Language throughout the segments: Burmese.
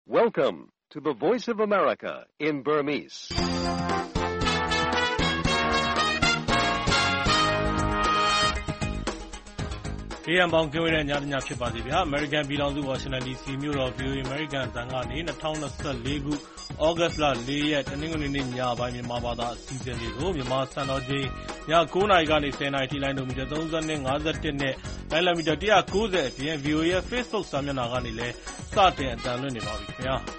Welcome to the Voice of America in Burmese. ။ပေါင်းကင်ဝေးတဲ့ညတညဖြစ်ပါစေဗျာ။ American ပြည်ထောင်စု Washington DC မြို့တော် VOA American အသံကနေ2024ခုဩဂတ်စ်လ4ရက်တနင်္ဂနွေနေ့ညပိုင်းမြန်မာဘာသာအစီအစဉ်တွေကိုမြန်မာစံတော်ချိန်ည9:00နာရီကနေ10:00နာရီထိလိုင်းဒိုမီတာ32 51နဲ့လိုင်းလမီတာ190အပြင် VOA ရဲ့ Facebook စာမျက်နှာကနေလည်းစတင်အသံလွှင့်နေပါပြီခင်ဗျာ။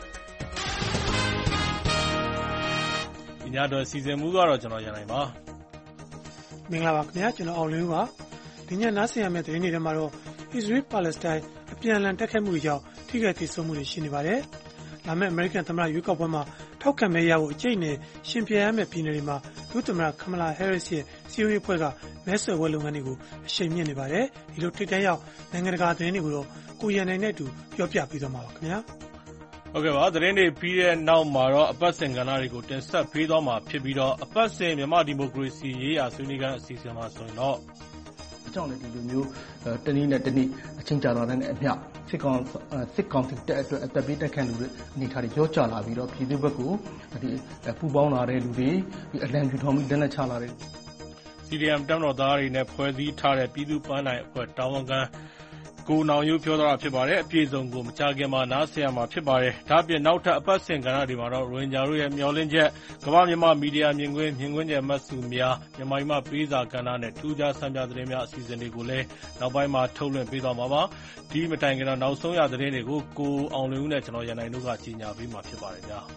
ဒီညတော့အစီအစဉ်မူကတော့ကျွန်တော်ရန်နိုင်ပါ။မင်္ဂလာပါခင်ဗျာကျွန်တော်အောင်လင်းဦးပါ။ဒီညနားဆင်ရမယ့်သတင်းတွေထဲမှာတော့ Israel Palestine အပြန်အလှန်တိုက်ခိုက်မှုတွေကြောင့်ထိခိုက်ဒေဆုံးမှုတွေရှိနေပါတယ်။လာမယ့် American သမ္မတရွေးကောက်ပွဲမှာထောက်ခံမဲရဖို့အကျိတ်နဲ့ရှင်ပြိုင်ရမယ့်ပြည်နယ်တွေမှာဒုသမ္မတ Kamala Harris ရဲ့စီးပွားရေးအဖွဲ့ကမဲဆွယ်ပွဲလုပ်ငန်းတွေကိုအရှိန်မြင့်နေပါတယ်။ဒီလိုထိပ်တန်းရောက်နိုင်ငံတကာသတင်းတွေကိုတော့ကိုရန်နိုင်နဲ့အတူပြောပြပေးသွားမှာပါခင်ဗျာ။ဟုတ်ကဲ့ပါသတင်းတွေပြီးတဲ့နောက်မှာတော့အပတ်စဉ်ကဏ္ဍတွေကိုတင်ဆက်ပေးသွားမှာဖြစ်ပြီးတော့အပတ်စဉ်မြန်မာဒီမိုကရေစီရေးရာဆွေးနွေးခန်းအစီအစဉ်မှာဆိုရင်တော့အကြောင်းလည်းဒီလိုမျိုးတနည်းနဲ့တနည်းအချင်းကြာလာတဲ့အမျှစစ်ကောင်စီတက်အတွက်အသက်ပေးတက်ခံလူတွေအနေထားတွေရောကျလာပြီးတော့ပြည်သူ့ဘက်ကိုဒီပူပေါင်းလာတဲ့လူတွေဒီအလံဖြူထောင်ပြီးလက်နက်ချလာတဲ့ CDM တပ်မတော်သားတွေနဲ့ဖွဲ့စည်းထားတဲ့ပြည်သူ့ပန်းနိုင်အဖွဲ့တာဝန်ခံကိုနောင်ရိုးပြောသွားတာဖြစ်ပါတယ်အပြည့်စုံကိုမချခင်မှာနားဆင်ရမှာဖြစ်ပါတယ်ဒါ့အပြင်နောက်ထပ်အပတ်စဉ်ကဏ္ဍတွေမှာတော့ရိုဟင်ဂျာတို့ရဲ့မျှော်လင့်ချက်ကမ္ဘာမြန်မာမီဒီယာမြင်ကွင်းကျယ်မှတ်စုများမြန်မာပြည်မှာပေးစာကဏ္ဍနဲ့ထူးခြားဆန်းပြသတင်းများအစီအစဉ်တွေကိုလည်းနောက်ပိုင်းမှာထုတ်လွှင့်ပေးသွားမှာပါဒီမတိုင်ခင်တော့နောက်ဆုံးရသတင်းတွေကိုကိုအောင်လင်းဦးနဲ့ကျွန်တော်ရန်နိုင်တို့ကကြီးညာပေးမှာဖြစ်ပါတယ်ဗျာ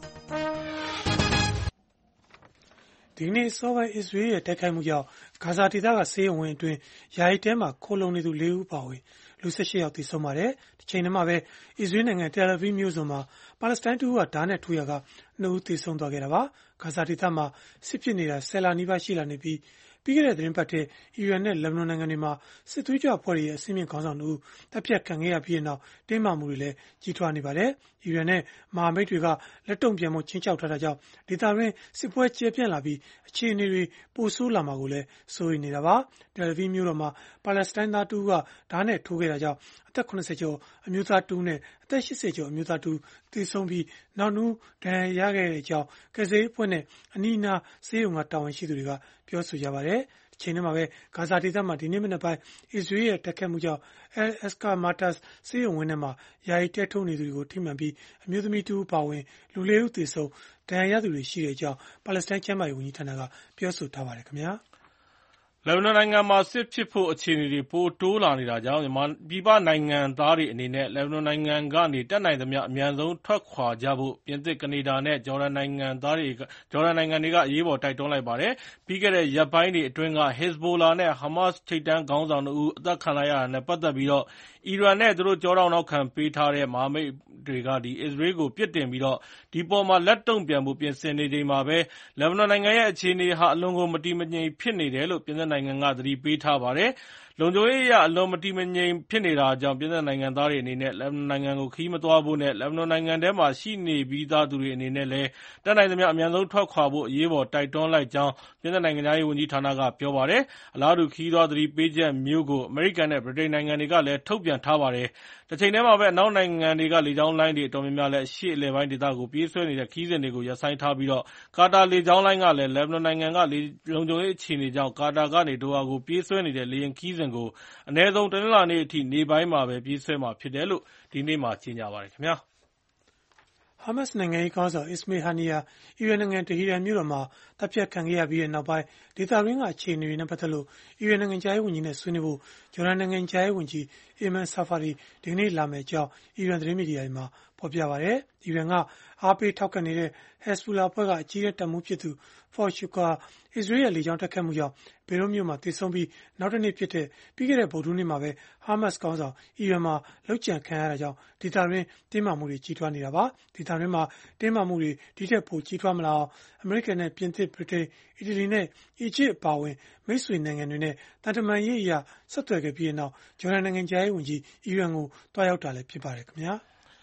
ဒီနေ့စောပိုင်းအစ္စရေးရဲ့တိုက်ခိုက်မှုကြောင့်ဂါဇာဒေသကဆေးရုံဝင်းအတွင်းယာယီတဲမှာခိုလုံနေသူ၄ဦးပါဝင်လူ18ယောက်သေဆုံးပါတယ်။ဒီချိန်မှာပဲအစ္စရေးနိုင်ငံတယ်လ်အဗစ်မြို့စွန်မှာပါလက်စတိုင်းတို့ကဓာတ်နဲ့ထိုးရာက2ဦးသေဆုံးသွားခဲ့တာပါ။ဂါဇာဒေသမှာစစ်ဖြစ်နေတာ10လနီးပါးရှိလာနေပြီးပြီးခဲ့တဲ့သတင်းပတ်ထဲအီရန်နဲ့လက်ဘနွန်နိုင်ငံတွေမှာစစ်သွေးကြွအဖွဲ့တွေရဲ့အစည်းအဝေးခေါင်းဆောင်တို့တပ်ဖြတ်ခံခဲ့ရပြီးနောက်တင်းမာမှုတွေလည်းကြီးထွားနေပါတယ်။အီရန်နဲ့မဟာမိတ်တွေကလက်တုံ့ပြန်မှုချင်းချောက်ထားတာကြောင့်ဒေသတွင်းစစ်ပွဲကျယ်ပြန့်လာပြီးအခြေအနေတွေပိုဆိုးလာမှာကိုလည်းစိုးရိမ်နေတာပါ။တယ်လ်အဗစ်မြို့တော်မှာပါလက်စတိုင်းသားတို့ကဓာတ်နဲ့ထိုးခဲ့တာကြောင့်အသက်80ကျော်အမျိုးသား2နဲ့အသက်80ကျော်အမျိုးသား2သေဆုံးပြီးနောက်2ဒဏ်ရာရခဲ့တဲ့အကြောင်းကယ်ဆယ်ရေးအဖွဲ့နဲ့အနီးအနားဆေးရုံကတာဝန်ရှိသူတွေကပြောဆိုကြပါတယ်။ဒီချိန်ထဲမှာပဲဂါဇာဒေသမှာဒီနေ့မနက်ပိုင်းအစ္စရေးရဲ့တိုက်ခိုက်မှုကြောင့်Al-Aqsa Markaz ဆေးရုံဝင်းထဲမှာယာယီတဲထုတ်နေသူတွေကိုထိမှန်ပြီးအမျိုးသမီး2ဦးပါဝင်လူ4ဦးသေဆုံးဒဏ်ရာရသူတွေရှိတဲ့အကြောင်းပါလက်စတိုင်းကျန်းမာရေးဝန်ကြီးဌာနကပြောဆိုထားပါတယ်ခင်ဗျာ။လက်ဘနွန်နိုင်ငံမှာစစ်ဖြစ်ဖို့အခြေအနေတွေပိုတိုးလာနေတာကြောင့်မြန်မာပြည်ပနိုင်ငံသားတွေအနေနဲ့လက်ဘနွန်နိုင်ငံကနေတက်နိုင်သမျှအမြန်ဆုံးထွက်ခွာကြဖို့ပြင်သစ်ကနေဒါနဲ့ဂျော်ဒန်နိုင်ငံတွေကအရေးပေါ်တိုက်တွန်းလိုက်ပါတယ်။ပြီးခဲ့တဲ့ရက်ပိုင်းတွေအတွင်းက Hezbollah နဲ့ Hamas ထိပ်တန်းခေါင်းဆောင်2ဦးအသက်ခံလိုက်ရတာနဲ့ပတ်သက်ပြီးအီရန်နဲ့သူတို့ကြောထောက်နောက်ခံပေးထားတဲ့မဟာမိတ်တွေက အစ္စရေးကိုပြစ်တင်ပြီးဒီပေါ်မှာလက်တုံ့ပြန်ဖို့ပြင်ဆင်နေချိန်မှာပဲလက်ဘနွန်နိုင်ငံရဲ့အခြေအနေဟာအလွန်ကိုမတည်မငြိမ်ဖြစ်နေတယ်လို့ပြင်သစ်နိုင်ငံကသတိပေးထားပါတယ်။လုံခြုံရေးအရအလွန်မတည်မငြိမ်ဖြစ်နေတာကြောင့်ပြင်သစ်နိုင်ငံသားတွေအနေနဲ့လက်ဘနွန်နိုင်ငံကိုခရီးမသွားဖို့နဲ့လက်ဘနွန်နိုင်ငံထဲမှာရှိနေပြီးသားသူတွေအနေနဲ့လည်းတက်နိုင်သမျှအမြန်ဆုံးထွက်ခွာဖို့အရေးပေါ်တိုက်တွန်းလိုက်ကြောင်းပြင်သစ်နိုင်ငံသားရေးဝန်ကြီးဌာနကပြောပါတယ်။အလားတူခရီးသွားသတိပေးချက်မျိုးကိုအမေရိကန်နဲ့ဗြိတိန်နိုင်ငံတွေကလည်းထုတ်ပြန်ထားပါတယ်။တချိန်တည်းမှာပဲအနောက်နိုင်ငံတွေကလေကြောင်းလိုင်းတွေအတော်များများလည်းအရှေ့အလယ်ပိုင်းဒေသကိုပြေးဆွဲနေတဲ့ခရီးစဉ်တွေကိုရပ်ဆိုင်းထားပြီးကာတာလေကြောင်းလိုင်းကလည်းလက်ဘနွန်နိုင်ငံကလုံခြုံရေးအခြေအနေကြောင့်ကာတာကနေဒိုဟာကိုပြေးဆွဲနေတဲ့လေယာဉ်ခရီးစဉ်ကိုအနည်းဆုံးတနင်္လာနေ့အထိနေ့ပိုင်းမှာပဲပြေးဆွဲမှာဖြစ်တယ်လို့ဒီနေ့မှကြေညာပါတယ်ခင်ဗျာ။ဟာမတ်စ်နိုင်ငံရေးခေါင်းဆောင် Ismail Haniyeh အီရန်နိုင်ငံတဟီရန်မြို့တော်မှာတပ်ဖြတ်ခံခဲ့ရပြီးနောက်ပိုင်းဒေသတွင်းကအခြေအနေတွေနဲ့ပတ်သက်လို့အီရန်နိုင်ငံခြားရေးဝန်ကြီးနဲ့ဆွေးနွေးဖို့ဂျော်ဒန်နိုင်ငံခြားရေးဝန်ကြီး Ayman Safadi ဒီကနေ့လာမယ့်အကြောင်းအီရန်သတင်းမီဒီယာတွေမှာဖော်ပြပါတယ်။အီရန်ကအားပေးထောက်ခံနေတဲ့ Hezbollah အဖွဲ့ကအကြီးအကဲတပ်မှူးဖြစ်သူ Fouad Shukar အစ္စရေးရဲ့လေကြောင်းတိုက်ခိုက်မှုကြောင့်ဘေရွတ်မြို့မှာသေဆုံးပြီးနောက်တနေ့ဖြစ်တဲ့ပြီးခဲ့တဲ့ဗုဒ္ဓဟူးနေ့မှာပဲဟာမတ်စ်ခေါင်းဆောင်အီရန်မှာလုပ်ကြံခံရတာကြောင့်ဒေသတွင်းတင်းမာမှုတွေကြီးထွားနေတာပါ။ဒေသတွင်းမှာတင်းမာမှုတွေဒီထက်ပိုကြီးထွားမလာအောင်အမေရိကန်နဲ့ပြင်သစ်ဗြိတိန်အီတလီနဲ့အီဂျစ်အပါအဝင်မိတ်ဆွေနိုင်ငံတွေနဲ့တန်တမာရေးအရာဆက်သွယ်ခဲ့ပြီးနောက်ဂျော်ဒန်နိုင်ငံခြားရေးဝန်ကြီးအီရန်ကိုတွားရောက်တာလည်းဖြစ်ပါတယ်ခင်ဗျာ။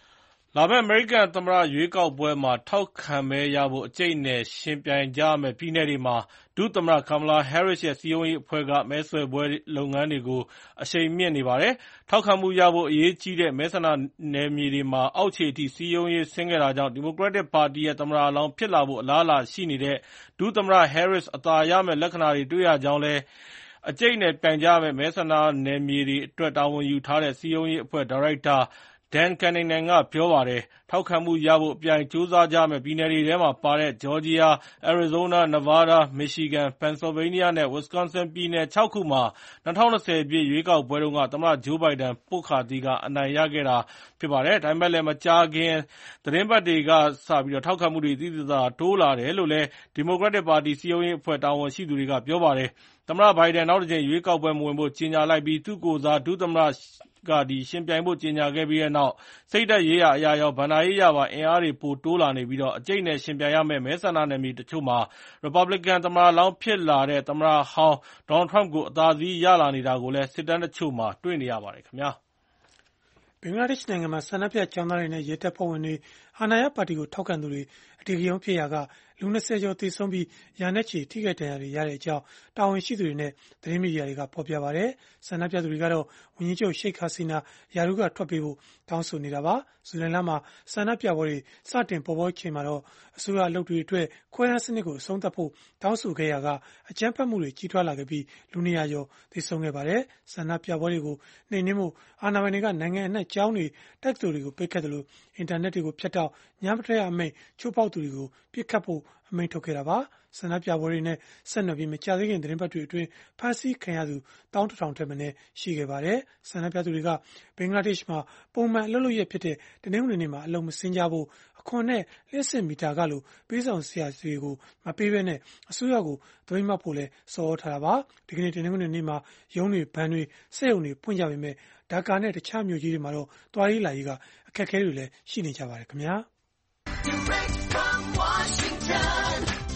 လာမယ့်အမေရိကန်သမ္မတရွေးကောက်ပွဲမှာထောက်ခံမဲရဖို့အကြိတ်အနယ်ယှဉ်ပြိုင်ကြရမယ့်ပြည်နယ်တွေမှာဒုသမ္မတ Kamala Harris ရဲ့စည်းရုံးရေးအဖွဲ့ကမဲဆွယ်ပွဲလုပ်ငန်းတွေကိုအရှိန်မြှင့်နေပါတယ်။ထောက်ခံမှုရဖို့အရေးကြီးတဲ့မဲဆန္ဒနယ်မြေတွေမှာအောက်ခြေအထိစည်းရုံးရေးဆင်းခဲ့တာကြောင့်ဒီမိုကရက်တစ်ပါတီရဲ့သမ္မတလောင်းဖြစ်လာဖို့အလားအလာရှိနေတဲ့ဒုသမ္မတ Harris အသာရမယ့်လက္ခဏာတွေတွေ့ရကြောင်းလည်းအကြိတ်အနယ်ပြိုင်ကြရမယ့်မဲဆန္ဒနယ်မြေတွေအတွက်တာဝန်ယူထားတဲ့စည်းရုံးရေးအဖွဲ့ဒါရိုက်တာDan Kennington ကပြောပါတယ်။ထောက်ခံမှုရဖို့အပြိုင်ကြိုးစားကြမယ့်ပြည်နယ်တွေထဲမှာပါတဲ့ဂျော်ဂျီယာ၊အရီဇိုးနား၊နီဗားဒါး၊မီရှီဂန်၊ပန်ဆယ်လ်ဗေးနီးယားနဲ့ဝစ္စကွန်ဆင်ပြည်နယ် 6 ခုမှာ2020 ပြည့်ရွေးကောက်ပွဲတုန်းကသမ္မတဂျိုးဘိုင်ဒန်ပွတ်ခါသီးကအနိုင်ရခဲ့တာဖြစ်ပါတယ်။ဒါပေမဲ့လည်းမကြာခင်သီတင်းပတ်တွေကစပြီးထောက်ခံမှုတွေသိသိသာသာတိုးလာတယ်လို့လည်းဒီမိုကရက်တစ်ပါတီစည်းရုံးရေးအဖွဲ့တာဝန်ရှိသူတွေကပြောပါတယ်။သမ္မတဘိုင်ဒန်နောက်တစ်ကြိမ်ရွေးကောက်ပွဲမဝင်ဖို့ကြေညာလိုက်ပြီးသူ့ကိုယ်စားဒုသမ္မတကယှဉ်ပြိုင်ဖို့ကြေညာခဲ့ပြီးတဲ့နောက်စိတ်ဓာတ်ရေးရာအရရောဘဏ္ဍာရေးအရပါအင်အားတွေပိုတိုးလာနေပြီးအကြိတ်အနယ်ယှဉ်ပြိုင်ရမယ့်မဲဆန္ဒနယ်မြေတချို့မှာရီပတ်ဘလစ်ကန်သမ္မတလောင်းဖြစ်လာတဲ့သမ္မတဟောင်းဒေါ်နယ်လ်ထရမ့်ကိုအသာစီးရလာနေတာကိုလည်းစစ်တမ်းတချို့မှာတွေ့နေရပါတယ်ခင်ဗျာဘင်္ဂလားဒေ့ရှ်နိုင်ငံမှာဆန္ဒပြကျောင်းသားတွေနဲ့ရဲတပ်ဖွဲ့ဝင်တွေအာဏာရပါတီကိုထောက်ခံသူတွေအဓိကရုဏ်းဖြစ်ရာကလူ20ကျော်သေဆုံးပြီးရာနဲ့ချီထိခိုက်ဒဏ်ရာတွေရတဲ့အကြောင်းတာဝန်ရှိသူတွေနဲ့သတင်းမီဒီယာတွေကဖော်ပြပါတယ်။ဆန္ဒပြသူတွေကတော့ဝန်ကြီးချုပ်ရှိတ်ဟာစီနာယာရုကထွက်ပေးဖို့တောင်းဆိုနေတာပါ။ဇူလိုင်လမှာဆန္ဒပြပွဲတွေစတင်ပေါ်ပေါက်ချိန်မှာတော့အစိုးရအလုပ်တွေအတွက်ခွဲတမ်းစနစ်ကိုအဆုံးသတ်ဖို့တောင်းဆိုခဲ့ရာကအကြမ်းဖက်မှုတွေကြီးထွားလာခဲ့ပြီးလူ200ကျော်သေဆုံးခဲ့ပါတယ်။ဆန္ဒပြပွဲတွေကိုနှိမ်နင်းမှုအာဏာပိုင်တွေကနိုင်ငံအနှံ့ကျောင်းတွေတက္ကသိုလ်တွေကိုပိတ်ခတ်တယ်လို့အင်တာနက်တွေကိုဖျက်တောက်ညမထွက်ရအမိန့်ချိုးဖောက်သူတွေကိုပြစ်ခတ်ဖို့အမိန့်ထုတ်ခဲ့တာပါ။ဆန္ဒပြပွဲတွေနဲ့ဆက်နွယ်ပြီးမကြာသေးခင်သတင်းပတ်တွေအတွင်းဖမ်းဆီးခံရသူ11,000ထက်မနည်းရှိခဲ့ပါတယ်။ဆန္ဒပြသူတွေကဘင်္ဂလားဒေ့ရှ်မှာပုံမှန်အလုပ်လုပ်ရက်ဖြစ်တဲ့တနင်္ဂနွေနေ့မှာအလုပ်မဆင်းကြဖို့အခွန်နဲ့လျှပ်စစ်မီတာကလိုပေးဆောင်စရာတွေကိုမပေးဘဲနဲ့အစိုးရကိုသပိတ်မှောက်ဖို့လဲဆော်ဩထားတာပါ။ဒီကနေ့တနင်္ဂနွေနေ့မှာရုံးတွေဘဏ်တွေစက်ရုံတွေဖွင့်ကြပေမဲ့ဒါကာနဲ့တခြားမြို့ကြီးတွေမှာတော့သွားရေးလာရေးကအခက်အခဲတွေလည်းရှိနေကြပါတယ်ခင်ဗျာ။ Direct from Washington,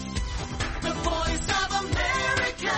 the voice of America,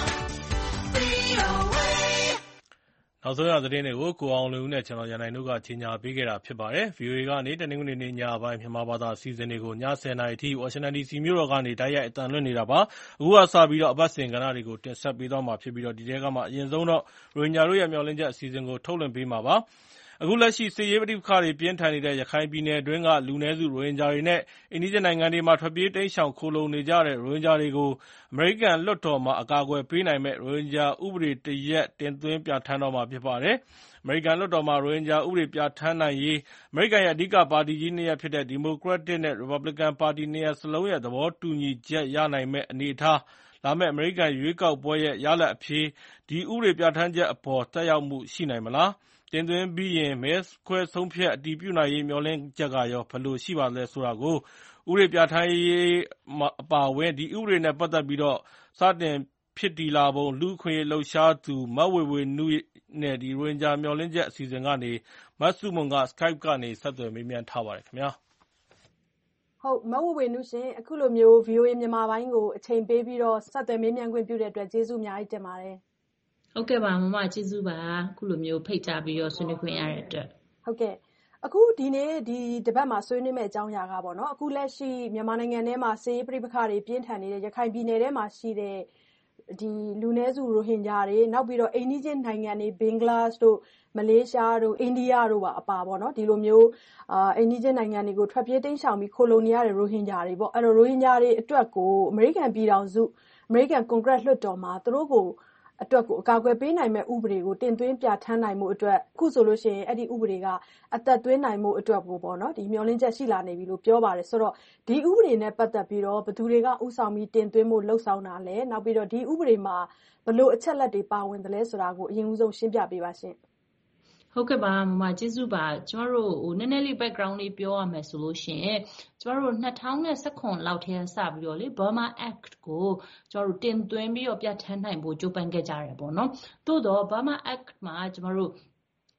VOA နောက်ဆုံးရသတင်းတွေကိုကိုအောင်လွင်ဦးနဲ့ကျွန်တော်ရန်နိုင်တို့ကကြီးညာပေးခဲ့တာဖြစ်ပါတယ်။ VOA ကနေတနင်္ဂနွေနေ့ညပိုင်းမြန်မာဘာသာအစီအစဉ်တွေကိုည10:00နာရီထိဝါရှင်တန် DC မြို့တော်ကနေတိုက်ရိုက်အသံလွှင့်နေတာပါ။အခုကစပြီးအပတ်စဉ်ကဏ္ဍတွေကိုတင်ဆက်ပေးသွားမှာဖြစ်ပြီးဒီထဲကမှအရင်ဆုံးတော့ရိုဟင်ဂျာတို့ရဲ့မျှော်လင့်ချက်အစီအစဉ်ကိုထုတ်လွှင့်ပေးမှာပါ။အခုလက်ရှိစစ်ရေးပဋိပက္ခတွေပြင်းထန်နေတဲ့ရခိုင်ပြည်နယ်အတွင်းကလူနည်းစုရိုဟင်ဂျာတွေနဲ့အိမ်နီးချင်းနိုင်ငံတွေမှာထွက်ပြေးတိမ်းရှောင်ခိုလှုံနေကြတဲ့ရိုဟင်ဂျာတွေကိုအမေရိကန်လွှတ်တော်မှာအကာအကွယ်ပေးနိုင်မယ့်ရိုဟင်ဂျာဥပဒေတရပ်တင်သွင်းပြဌာန်းတော့မှာဖြစ်ပါတယ်။အမေရိကန်လွှတ်တော်မှာရိုဟင်ဂျာဥပဒေပြဌာန်းနိုင်ရေးအမေရိကန်ရဲ့အဓိကပါတီကြီး2ရပ်ဖြစ်တဲ့ဒီမိုကရက်တစ်နဲ့ရီပတ်ဘလစ်ကန်ပါတီ2ရပ်စလုံးရဲ့သဘောတူညီချက်ရနိုင်မယ့်အနေအထားလာမယ့်အမေရိကန်ရွေးကောက်ပွဲရဲ့ရလဒ်အဖြစ်ဒီဥပဒေပြဌာန်းချက်အပေါ်သက်ရောက်မှုရှိနိုင်မလားတင်သွင်းပြီးရင်မဲခွဲဆုံးဖြတ်အတည်ပြုနိုင်ရေးမျှော်လင့်ချက်ကရောဘယ်လိုရှိပါသလဲဆိုတာကိုဥပဒေပြဌာန်းရေးအပါအဝင်ဒီဥပဒေနဲ့ပတ်သက်ပြီးစတင်ဖြစ်တည်လာပုံလူ့အခွင့်အရေးလှုပ်ရှားသူမဝေဝေနုနဲ့ရိုဟင်ဂျာမျှော်လင့်ချက်အစီအစဉ်ကနေမဆုမွန်က Skype ကနေဆက်သွယ်မေးမြန်းထားပါတယ်ခင်ဗျာဟုတ်မဝေဝေနုရှင်အခုလိုမျိုး VOA မြန်မာပိုင်းကိုအချိန်ပေးပြီးတော့ဆက်သွယ်မေးမြန်းခွင့်ပြုတဲ့အတွက်ကျေးဇူးအများကြီးတင်ပါတယ်ဟုတ်ကဲ့ပါမမကျေးဇူးပါခုလိုမျိုးဖိတ်ကြားပြီးတော့ဆွေးနွေးခွင့်ရတဲ့အတွက်ဟုတ်ကဲ့အခုဒီနေ့ဒီတပတ်မှာဆွေးနွေးမယ့်အကြောင်းအရာကပေါ့နော်အခုလက်ရှိမြန်မာနိုင်ငံထဲမှာစစ်ရေးပဋိပက္ခတွေပြင်းထန်နေတဲ့ရခိုင်ပြည်နယ်ထဲမှာရှိတဲ့ဒီလူနည်းစုရိုဟင်ဂျာတွေနောက်ပြီးတော့အိန္ဒိယနိုင်ငံတွေဘင်္ဂလားတို့မလေးရှားတို့အိန္ဒိယတို့ပါအပါပေါ့နော်ဒီလိုမျိုးအိန္ဒိယနိုင်ငံတွေကိုထွက်ပြေးတိမ်းရှောင်ပြီးခိုလုံနေရတဲ့ရိုဟင်ဂျာတွေပေါ့အဲ့တော့ရိုဟင်ဂျာတွေအတွက်ကိုအမေရိကန်ပြည်ထောင်စုအမေရိကန်ကွန်ဂရက်လွှတ်တော်မှာသူတို့ကိုအတွက်ကိုအကာအကွယ်ပေးနိုင်မဲ့ဥပဒေကိုတင်သွင်းပြဌာန်းနိုင်မှုအတွက်အခုဆိုလို့ရှိရင်အဲ့ဒီဥပဒေကအသက်သွင်းနိုင်မှုအတွက်ကိုပေါ့နော်ဒီမျှော်လင့်ချက်ရှိလာနေပြီလို့ပြောပါတယ်ဆိုတော့ဒီဥပဒေနဲ့ပတ်သက်ပြီးတော့ဘယ်သူတွေကဥဆောင်ပြီးတင်သွင်းမှုလှုပ်ဆောင်တာလဲနောက်ပြီးတော့ဒီဥပဒေမှာဘယ်လိုအချက်လက်တွေပါဝင်တယ်လဲဆိုတာကိုအရင်ဦးဆုံးရှင်းပြပေးပါရှင့်ဟုတ်ကဲ့ပါမမကျေးဇူးပါကျမတို့နည်းနည်းလေး background လေးပြောရမယ်ဆိုလို့ရှိရင်ကျမတို့2019လောက်ထဲစပြီးတော့လေ Burma Act ကိုကျမတို့တင်သွင်းပြီးတော့ပြဋ္ဌာန်းနိုင်ဖို့ကြိုးပမ်းခဲ့ကြရတယ်ပေါ့နော်သို့တော့ Burma Act မှာကျမတို့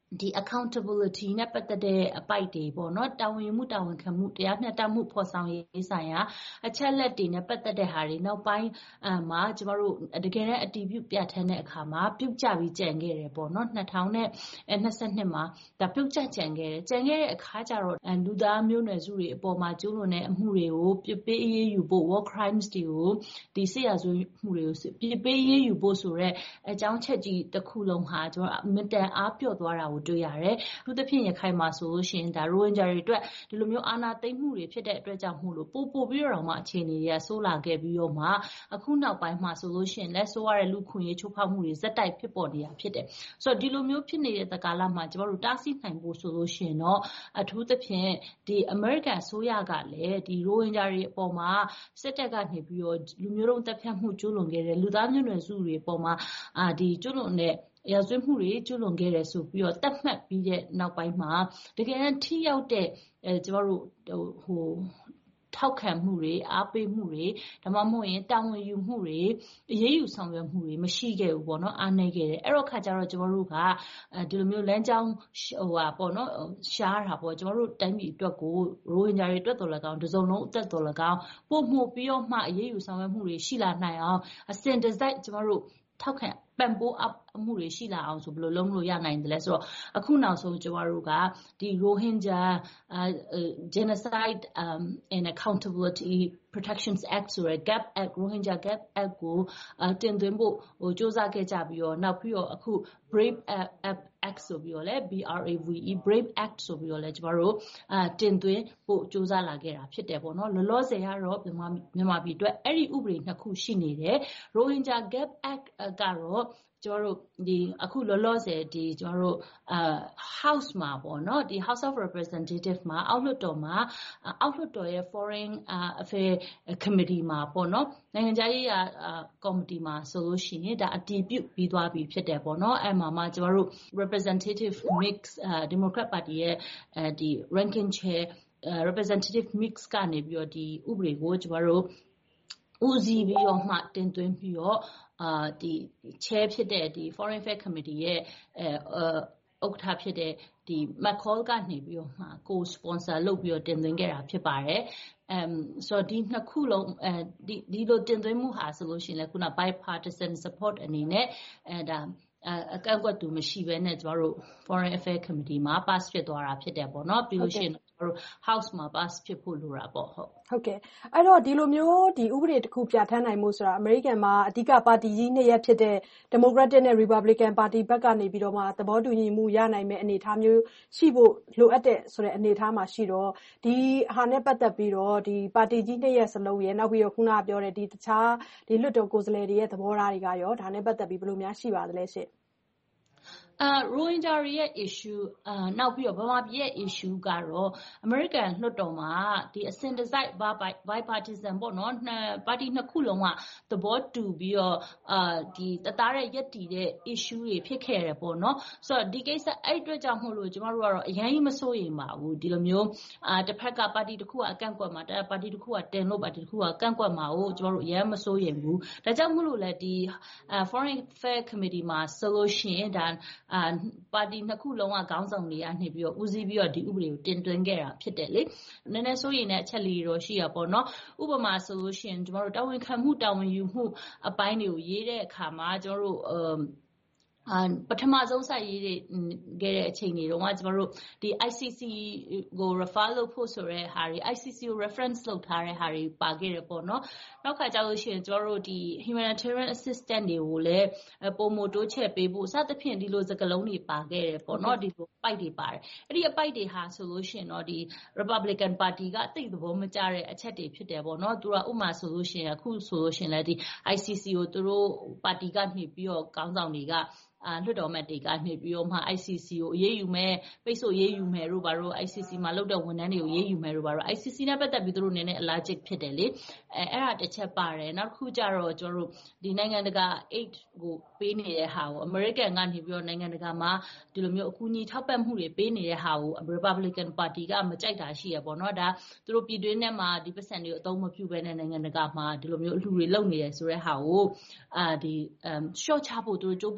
ဒီ accountability နဲ့ပတ်သက်တဲ့အပိုက်တွေပေါ့နော်တာဝန်ယူမှုတာဝန်ခံမှုတရားမျှတမှုဖော်ဆောင်ရေးဆိုင်ရာအချက်လက်တွေနဲ့ပတ်သက်တဲ့ဟာတွေနောက်ပိုင်းမှာကျမတို့တကယ်နဲ့အတည်ပြုပြဋ္ဌာန်းတဲ့အခါမှာပြုတ်ကျပြီးကြံခဲ့တယ်ပေါ့နော်2022မှာဒါပြုတ်ကျကြံခဲ့တယ်ကြံခဲ့တဲ့အခါကျတော့လူသားမျိုးနွယ်စုတွေအပေါ်မှာကျူးလွန်တဲ့အမှုတွေကိုပြစ်ပေးအရေးယူဖို့ war crimes တွေကိုဒီစစ်ရာဇဝတ်မှုတွေကိုပြစ်ပေးအရေးယူဖို့ဆိုတော့အကြောင်းချက်ကြီးတစ်ခုလုံးဟာကျမတို့အမြင့်တမ်းအားပြော့သွားတာကိုတွေ့ရတယ်။သူသဖြင့်ရခိုင်မှာဆိုလို့ရှိရင်ဒါရိုဟင်ဂျာတွေအတွက်ဒီလိုမျိုးအာဏာသိမ်းမှုတွေဖြစ်တဲ့အတွက်ကြောင့်မို့လို့ပို့ပြီးတော့မှအခြေအနေတွေကဆိုးလာခဲ့ပြီးတော့မှအခုနောက်ပိုင်းမှာဆိုလို့ရှိရင်လက်ဆိုးရတဲ့လူခွင့်ရေးချိုးဖောက်မှုတွေဇက်တိုက်ဖြစ်ပေါ်နေတာဖြစ်တယ်။ဆိုတော့ဒီလိုမျိုးဖြစ်နေတဲ့ကာလမှာကျမတို့တားဆီးနိုင်ဖို့ဆိုလို့ရှိရင်တော့အထူးသဖြင့်ဒီအမေရိကန်ဆိုရကလည်းဒီရိုဟင်ဂျာတွေအပေါ်မှာစစ်တပ်ကနေပြီးတော့လူမျိုးတုံးတပ်ဖြတ်မှုကျူးလွန်ခဲ့တဲ့လူသားမျိုးနွယ်စုတွေအပေါ်မှာဒီကျူးလွန်တဲ့ရာဇဝတ်မှုတွေကျူးလွန်ခဲ့တယ်ဆိုပြီးတော့တတ်မှတ်ပြီးတဲ့နောက်ပိုင်းမှာတကယ်ထိရောက်တဲ့ကျမတို့ထောက်ခံမှုတွေအားပေးမှုတွေဒါမှမဟုတ်ရင်တာဝန်ယူမှုတွေအရေးယူဆောင်ရွက်မှုတွေမရှိခဲ့ဘူးပေါ့နော်အားနည်းခဲ့တယ်အဲ့တော့ခါကျတော့ကျမတို့ကဒီလိုမျိုးလမ်းကြောင်းပေါ့နော်ရှားတာပေါ့ကျမတို့တိုင်းပြည်အတွက်ကိုရိုဟင်ဂျာတွေအတွက်တော်လည်းကောင်းတစ်စုံလုံးအသက်တော်လည်းကောင်းပို့မှုပြီးတော့မှအရေးယူဆောင်ရွက်မှုတွေရှိလာနိုင်အောင်အစဉ်တစိုက်ကျမတို့ထောက်ခံပံ့ပိုးအမှုတွေရှိလာအောင်ဆိုဘယ်လိုလုပ်လို့ရနိုင်တယ်လဲဆိုတော့အခုနောက်ဆုံးကျမတို့ကဒီ Rohingya Genocide and Accountability Protections Act ဆိုရယ် GAP Act Rohingya GAP Act ကိုတင်သွင်းဖို့စ조사ခဲ့ကြပြီးတော့နောက်ပြီးတော့အခု Brave Act ဆိုပြီးတော့လဲ BRAVE Brave Act ဆိုပြီးတော့လဲကျမတို့တင်သွင်းဖို့စ조사လာခဲ့တာဖြစ်တယ်ပေါ့နော်လောလောဆယ်ကတော့မြန်မာပြည်အတွက်အဲ့ဒီဥပဒေနှစ်ခုရှိနေတယ် Rohingya GAP Act ကတော့ကျမတို့ဒီအခုလောလောဆယ်ဒီကျမတို့House မှာပေါ့နော်ဒီ House of Representative မှာအောက်လွှတ်တော်ရဲ့ Foreign Affairs Committee မှာပေါ့နော်နိုင်ငံခြားရေးကော်မတီမှာဆိုလို့ရှိရင်ဒါအတည်ပြုပြီးသွားပြီဖြစ်တယ်ပေါ့နော်အဲ့မှာကျမတို့ Representative Mix Democrat Party ရဲ့ဒီ Ranking Chair Representative Mix ကနေပြီးတော့ဒီဥပဒေကိုကျမတို့ဦးစီးပြီးတော့မှတင်သွင်းပြီးတော့ဒီ chair ဖြစ်တဲ့ဒီ Foreign Affairs Committee ရဲ့ဥက္ကဋ္ဌဖြစ်တဲ့ဒီ McCall ကနေပြီးတော့မှ co-sponsor လုပ်ပြီးတော့တင်သွင်းခဲ့တာဖြစ်ပါတယ်ဆိုတော့ဒီနှစ်ခုလုံးဒီလိုတင်သွင်းမှုဟာဆိုလို့ရှိရင်လည်းခုန bipartisan support အနေနဲ့ဒါအကန့်အကွက်သူမရှိဘဲနဲ့ကျမတို့ Foreign Affairs Committee မှာ pass ဖြစ်သွားတာဖြစ်တယ်ပေါ့နော်ပြီးလို့ရှိရင်တို့ House မှာ pass ဖြစ်ဖို့လိုတာပေါ့ဟုတ်ကဲ့အဲ့တော့ဒီလိုမျိုးဒီဥပဒေတစ်ခုပြဋ္ဌာန်းနိုင်မှုဆိုတာအမေရိကန်မှာအဓိကပါတီကြီးနှစ်ရပ်ဖြစ်တဲ့ Democratic နဲ့ Republican ပါတီဘက်ကနေပြီးတော့မှသဘောတူညီမှုရနိုင်မဲ့အနေအထားမျိုးရှိဖို့လိုအပ်တဲ့ဆိုတဲ့အနေအထားမှာရှိတော့ဒီဟာနဲ့ပတ်သက်ပြီးတော့ဒီပါတီကြီးနှစ်ရပ်စလုံးရဲ့နောက်ပြီးတော့ခုနကပြောတဲ့ဒီတခြားဒီလွှတ်တော်ကိုယ်စားလှယ်တွေရဲ့သဘောထားတွေကရောဒါနဲ့ပတ်သက်ပြီးဘယ်လိုများရှိပါသလဲရှင့်ရိုဟင်ဂျာတွေရဲ့ issue နောက်ပြီးတော့ဗမာပြည်ရဲ့ issue ကတော့ American လွှတ်တော်မှာဒီအစဉ်တစိုက် bipartisan ပေါ့နော်ပါတီနှစ်ခုလုံးကသဘောတူပြီးတော့ဒီတသားရဲ့ရက်တည်တဲ့ issue တွေဖြစ်ခဲ့တယ်ပေါ့နော်ဆိုတော့ဒီကိစ္စအဲ့အတွက်ကြောင့်မို့လို့ကျမတို့ကတော့အရင်မစိုးရိမ်ပါဘူးဒီလိုမျိုးတစ်ဖက်ကပါတီတစ်ခုကအကန့်ကွက်မှာပါတီတစ်ခုကတင်လို့ပါတီတစ်ခုကကန့်ကွက်မှာကိုကျမတို့အရင်မစိုးရိမ်ဘူးဒါကြောင့်မို့လို့လဲဒီ Foreign Affairs Committee မှာဆိုလို့ရှိရင်ဒါပါတီနှစ်ခုလုံးကခေါင်းဆောင်တွေကနေပြီးတော့ဦးစီးပြီးတော့ဒီဥပဒေကိုတင်သွင်းခဲ့တာဖြစ်တယ်လေနည်းနည်းစိုးရိမ်တဲ့အချက်လေးတော့ရှိရပါတော့ဥပမာဆိုလို့ရှိရင်ကျမတို့တာဝန်ခံမှုတာဝန်ယူမှုအပိုင်းတွေကိုရေးတဲ့အခါမှာကျမတို့ပထမဆုံးစရေးခဲ့တဲ့အချိန်တွေတုန်းကကျမတို့ဒီ ICC ကို refer လုပ်ဖို့ဆိုရဲဟာတွေ ICC ကို reference လုပ်ထားတဲ့ဟာတွေပါခဲ့တယ်ပေါ့နော်နောက်ခါကျလို့ရှိရင်ကျမတို့ဒီ humanitarian assistance တွေကိုလည်းပုံမတိုးချဲ့ပေးဖို့စသဖြင့်ဒီလိုစကားလုံးတွေပါခဲ့တယ်ပေါ့နော်ဒီလိုပိုက်တွေပါတယ်အဲ့ဒီအပိုက်တွေဟာဆိုလို့ရှိရင်တော့ဒီ Republican Party ကတိတ်သဘောမကျတဲ့အချက်တွေဖြစ်တယ်ပေါ့နော်သူကဥမာဆိုလို့ရှိရင်အခုဆိုလို့ရှိရင်လည်းဒီ ICC ကိုသူတို့ပါတီကနေပြီးတော့ခေါင်းဆောင်တွေကလွှတ်တော်မှတ်တွေကနေပြီးတော့မှ ICC ကိုအရေးယူမယ်ပိတ်ဆို့အရေးယူမယ်တို့ဘာလို့ ICC မှာလုပ်တဲ့ဝန်ထမ်းတွေကိုအရေးယူမယ်တို့ဘာလို့ ICC နဲ့ပတ်သက်ပြီးသူတို့နည်းနည်း allergic ဖြစ်တယ်လေအဲ့ဒါတစ်ချက်ပါတယ်နောက်တစ်ခုကျတော့ကျွန်တော်တို့ဒီနိုင်ငံတကာ aid ကိုပေးနေတဲ့ဟာကို American ကနေပြီးတော့နိုင်ငံတကာမှာဒီလိုမျိုးအကူအညီထောက်ပံ့မှုတွေပေးနေတဲ့ဟာကို Republican Party ကမကြိုက်တာရှိရပေါ့နော်ဒါသူတို့ပြည်တွင်းထဲမှာဒီပတ်စံတွေကိုအသုံးမပြုဘဲနဲ့နိုင်ငံတကာမှာဒီလိုမျိုးအလှူတွေလုပ်နေတယ်ဆိုတဲ့ဟာကိုဒီ short ချဖို့သူတို့ကြိုးပမ်းမှုတွေ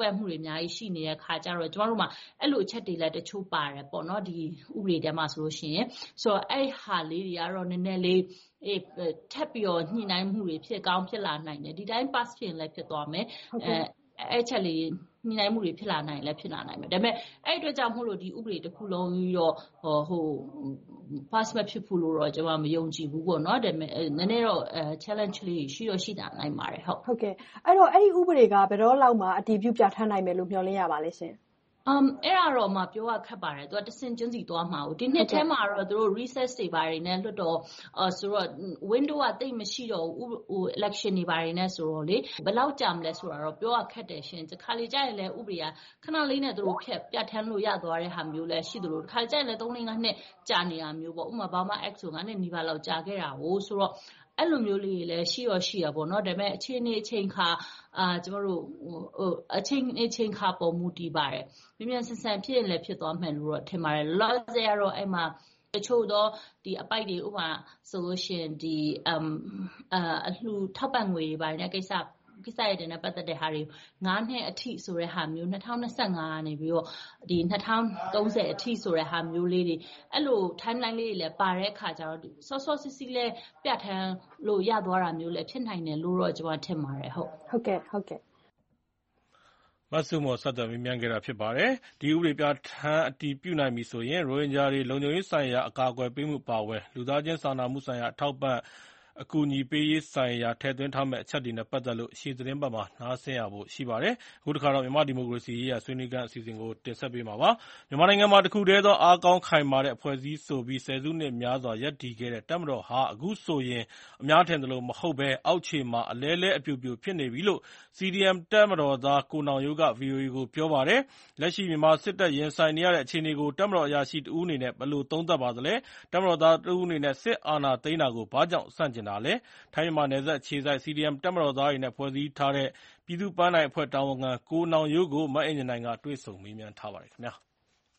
များကြီးရှိနေတဲ့ခါကြတော့ကျမတို့မှာအဲ့လိုအချက်တွေလည်းတချို့ပါတယ်ပေါ့နော်ဒီဥပဒေထဲမှာဆိုလို့ရှိရင်ဆိုတော့အဲ့ဟာလေးတွေကတော့နည်းနည်းလေးထပ်ပြီးတော့ညှိနှိုင်းမှုတွေဖြစ်ကောင်းဖြစ်လာနိုင်တယ်ဒီတိုင်း pass ဖြစ်ရင်လည်းဖြစ်သွားမယ်အဲ့ချက်လေးညှိနှိုင်းမှုတွေဖြစ်လာနိုင်လည်းဖြစ်လာနိုင်မယ်ဒါပေမဲ့အဲ့အတွက်ကြောင့်မို့လို့ဒီဥပဒေတစ်ခုလုံးပြီးတော့pass မဖြစ်ဘူးလို့တော့ကျွန်မမယုံကြည်ဘူးပေါ့နော်ဒါပေမဲ့နည်းနည်းတော့challenge လေးရှိတာနိုင်ပါတယ်ဟုတ်ကဲ့အဲ့တော့အဲ့ဒီဥပဒေကဘယ်တော့လောက်မှအတည်ပြုပြဋ္ဌာန်းနိုင်မယ်လို့မျှော်လင့်ရပါလဲရှင်အဲ့ဒါတော့မှပြောရခက်ပါတယ်သူကတဆင့်ချင်းစီသွားမှာဒီနှစ်ထဲမှာတော့သူတို့ recess တွေပါနေလွတ်တော့ဆိုတော့ window ကတိတ်မရှိတော့election တွေပါနေဆိုတော့လေဘယ်လောက်ကြာမလဲဆိုတာတော့ပြောရခက်တယ်ရှင်ဒီခါလေးကြာရင်လည်းဥပဒေကခဏလေးနဲ့သူတို့ပြဋ္ဌာန်းလို့ရသွားတဲ့ဟာမျိုးလည်းရှိသလိုဒီခါလေးကြာရင်လည်း3-5နှစ်ကြာနေတာမျိုးပေါ့ဥပမာ Burma Act ဆို9နှစ်နီးပါးလောက်ကြာခဲ့တာကိုဆိုတော့အဲ့လိုမျိုးလေးလည်းရှိရပေါ့နော်ဒါပေမဲ့အချိန်ခါကျမတို့အချိန်ခါပေါ်မူတည်ပါတယ်မြန်ဆန်ဖြစ်ရင်လည်းဖြစ်သွားမယ်လို့တော့ထင်ပါတယ်လောဆယ်ကတော့အဲ့မှာတချို့တော့ဒီအပိုက်တွေဥပမာဆိုလို့ရှိရင်ဒီအလှူထောက်ပံ့ငွေတွေပါတဲ့ကိစ္စရတဲ့နဲ့ပတ်သက်တဲ့ဟာတွေ9နှစ်အထိဆိုတဲ့ဟာမျိုး2025ကနေပြီးတော့ဒီ2030အထိဆိုတဲ့ဟာမျိုးလေးတွေအဲ့လို timeline လေးတွေလည်းပါတဲ့အခါကျတော့စောစီလေးပြဋ္ဌာန်းလို့ရသွားတာမျိုးလည်းဖြစ်နိုင်တယ်လို့တော့ကျွန်မထင်ပါတယ်ဟုတ်ကဲ့မဆုမောဆက်သွယ်မေးမြန်းခဲ့တာဖြစ်ပါတယ်။ဒီဥပဒေပြဋ္ဌာန်းအတည်ပြုနိုင်ပြီဆိုရင်ရိုဟင်ဂျာတွေလုံခြုံရေးဆိုင်ရာအကာအကွယ်ပေးမှုပါဝင်လူသားချင်းစာနာမှုဆိုင်ရာအထောက်ပံ့အကူအညီပေးရေးဆိုင်ရာထည့်သွင်းထားမယ့်အချက်တွေနဲ့ပတ်သက်လို့ရှေ့သတင်းပတ်မှာနားဆင်ရဖို့ရှိပါတယ်။အခုတစ်ခါတော့မြန်မာဒီမိုကရေစီရေးရာဆွေးနွေးခန်းအစီအစဉ်ကိုတင်ဆက်ပေးမှာပါ။မြန်မာနိုင်ငံမှာတခုတည်းသောအားကောင်းခိုင်မာတဲ့အဖွဲ့အစည်းဆိုပြီးဆယ်စုနှစ်များစွာရပ်တည်ခဲ့တဲ့တပ်မတော်ဟာအခုဆိုရင်အများထင်သလိုမဟုတ်ဘဲအောက်ခြေမှာအလဲလဲအပြိုပြိုဖြစ်နေပြီလို့ CDM တပ်မတော်သားကိုနောင်ရိုးက VOA ကိုပြောပါတယ်။လက်ရှိမြန်မာစစ်တပ်ရင်ဆိုင်နေရတဲ့အခြေအနေကိုတပ်မတော်အရာရှိတဦးအနေနဲ့ဘယ်လိုသုံးသပ်ပါသလဲ။တပ်မတော်သားတဦးအနေနဲ့စစ်အာဏာသိမ်းတာကိုဘာကြောင့်ဆန့်ကျင်တာလဲ။ထိုင်းမြန်မာနယ်စပ်အခြေစိုက် CDM တပ်မတော်သားတွေနဲ့ဖွဲ့စည်းထားတဲ့ပြည်သူ့ပန်းတိုင်အဖွဲ့တာဝန်ခံကိုနောင်ရိုးကိုမအင်ကြင်းနိုင်ကတွေ့ဆုံမေးမြန်းထားပါတယ်ခင်ဗျာ။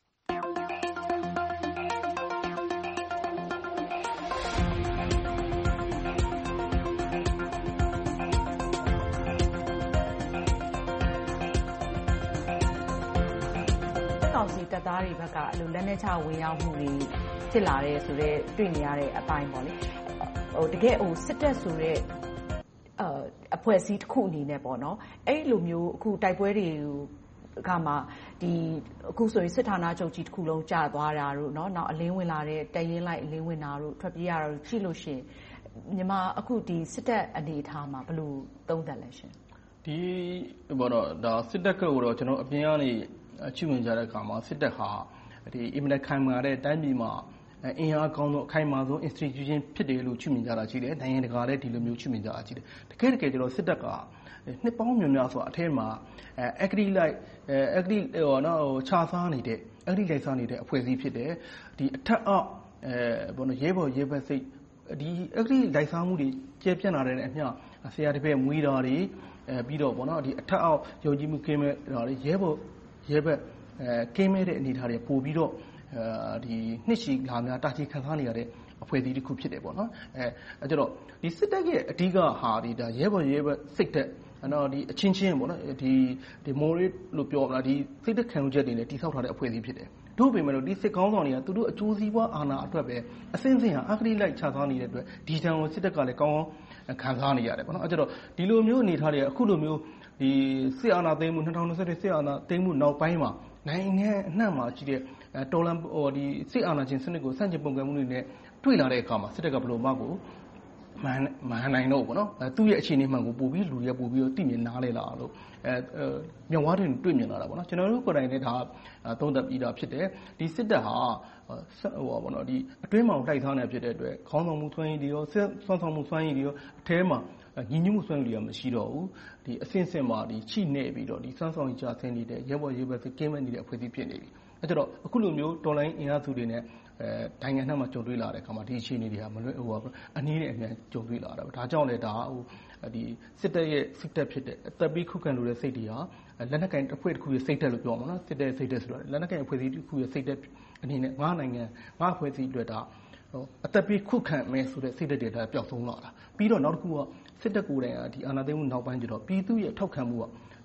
ကောင်စီတပ်သားတွေဘက်ကအဲ့လိုလက်နက်ချဝင်ရောက်မှုတွေဖြစ်လာတဲ့ဆိုတော့တွေ့နေရတဲ့အပိုင်းပေါ့လေတကယ်စစ်တပ်ဆိုတဲ့အဖွဲ့အစည်းတစ်ခုအနေနဲ့ပေါ့နော်အဲ့လိုမျိုးအခုတိုက်ပွဲတွေကမှဒီအခုဆိုရင်စစ်ဌာနချုပ်ကြီးတစ်ခုလုံးကျသွားတာတို့เนาะနောက်အလင်းဝင်လာတဲ့တရင်လိုက်အလင်းဝင်တာတို့ထွက်ပြေးရတာတို့ကြည့်လို့ရှိရင်မြန်မာအခုဒီစစ်တပ်အနေအထားမှာဘယ်လိုသုံးသပ်လဲရှင်ဒီဘောတော့ဒါစစ်တပ်ကိုတော့ကျွန်တော်အပြင်ကနေချီဝင်ကြတဲ့အခါမှာစစ်တပ်ဟာဒီအင်မတန်ခိုင်မာတဲ့တိုင်းပြည်မှာအင်အားကောင်းသောအခိုင်အမာဆုံး institution ဖြစ်တယ်လို့ချီမြင်ကြတာရှိတယ်နိုင်ငံတကာလည်းဒီလိုမျိုးချီမြင်ကြတာရှိတယ်တကယ်ကျွန်တော်စစ်တပ်ကနှစ်ပေါင်းများစွာအထက်မှာအဂရိလိုက်ခြားစားနေတဲ့လိုက်စားနေတဲ့အဖွဲ့အစည်းဖြစ်တယ်ဒီအထက်အောက်ဘောနော်ရဲဘော်ရဲဘက်စိတ်ဒီအဂရိလိုက်စားမှုတွေကျေပြန့်လာတဲ့အမျှဆရာတစ်ဖက်မွေးတာတွေပြီးတော့ဘောနော်ဒီအထက်အောက်ယုံကြည်မှုကင်းမဲ့တာတွေရဲဘော်ရဲဘက်ကင်းမဲ့တဲ့အနေအထားတွေပို့ပြီးတော့ဒီနှစ်ရှည်လာများတာချီခံစားနေရတဲ့အဖွဲ့အစည်းတစ်ခုဖြစ်တယ်ပေါ့နော်အဲကျတော့ဒီစစ်တပ်ရဲ့အဓိကဟာဒီဒါရဲဘော်ရဲဘက်စိတ်သက်နော်ဒီအချင်းချင်းပေါ့နော်ဒီမိုရေးလို့ပြောမလားဒီစိတ်သက်ခံယူချက်တွေနဲ့တိဆောက်ထားတဲ့အဖွဲ့အစည်းဖြစ်တယ်တို့ပေမဲ့လို့ဒီစစ်ကောင်းဆောင်တွေကသူတို့အကျိုးစီးပွားအာဏာအတွက်ပဲအစင်းစင်းဟာအဂရိလိုက်ခြားစားနေတဲ့အတွက်ဒီတန်ကိုစစ်တပ်ကလည်းကောင်းကောင်းခံစားနေရတယ်ပေါ့နော်အဲကျတော့ဒီလိုမျိုးအနေထားတွေအခုလိုမျိုးဒီစစ်အာဏာသိမ်းမှု2020စစ်အာဏာသိမ်းမှုနောက်ပိုင်းမှာနိုင်ငံအနှံ့မှာရှိတဲ့တော်လန်ဒီစစ်အာဏာရှင်စနစ်ကိုဆန့်ကျင်ပုံကမှုတွေနဲ့တွေ့လာတဲ့အခါမှာစစ်တပ်ကဘယ်လိုမှကိုမဟန်နိုင်တော့ဘူးနော်သူ့ရဲ့အခြေအနေမှန်ကိုပို့ပြီးလူတွေပို့ပြီးတော့သိမြင်နားလဲလာလို့မြောက်ဝါးတွေတွေ့မြင်လာတာပေါ့နော်ကျွန်တော်တို့ကိုယ်တိုင်လည်းဒါသုံးသပ်ပြီးသားဖြစ်တယ်ဒီစစ်တပ်ဟာပေါ့နော်ဒီအတွင်းမှာတိုက်ထားနေဖြစ်တဲ့အတွက်ခေါင်းဆောင်မှုစွမ်းရည်တွေရောစွမ်းဆောင်မှုစွမ်းရည်တွေရောအထဲမှာညီညွတ်မှုစွမ်းရည်တွေကမရှိတော့ဘူးဒီအဆင့်ဆင့်မှာဒီချိနေပြီးတော့ဒီစွမ်းဆောင်ရည်ချဆင်းနေတဲ့ရဲဘော်ရဲဘက်ကင်းမဲ့နေတဲ့အဖွဲ့အစည်းဖြစ်နေပြီအဲကြတော့အခုလိုမျိုးတော်လိုင်းအင်အားစုတွေနဲ့နိုင်ငံနှံ့မှာကြုံတွေ့လာတဲ့အခါမှာဒီအခြေအနေတွေဟာမလွဲအနည်းနဲ့အမြန်ကြုံတွေ့လာတာပဲဒါကြောင့်လည်းဒါဒီစစ်တပ်ရဲ့စိတ်သက်ဖြစ်တဲ့အသက်ပြီးခုခံလို့တဲ့စိတ်တွေဟာလက်နက်ကင်အဖွဲ့တစ်ခုရဲ့စိတ်သက်လို့ပြောမှာနော်စစ်တပ်ရဲ့စိတ်သက်ဆိုတော့လက်နက်ကင်အဖွဲ့အစည်းတစ်ခုရဲ့စိတ်သက်အနေနဲ့ငါးနိုင်ငံငါးအဖွဲ့အစည်းအတွက်ဒါအသက်ပြီးခုခံမယ်ဆိုတဲ့စိတ်သက်တွေဒါပျောက်ဆုံးလာတာပြီးတော့နောက်တစ်ခုကစစ်တပ်ကိုယ်တိုင်ဒီအာဏာသိမ်းမှုနောက်ပိုင်းကျတော့ပြည်သူရဲ့ထောက်ခံမှုက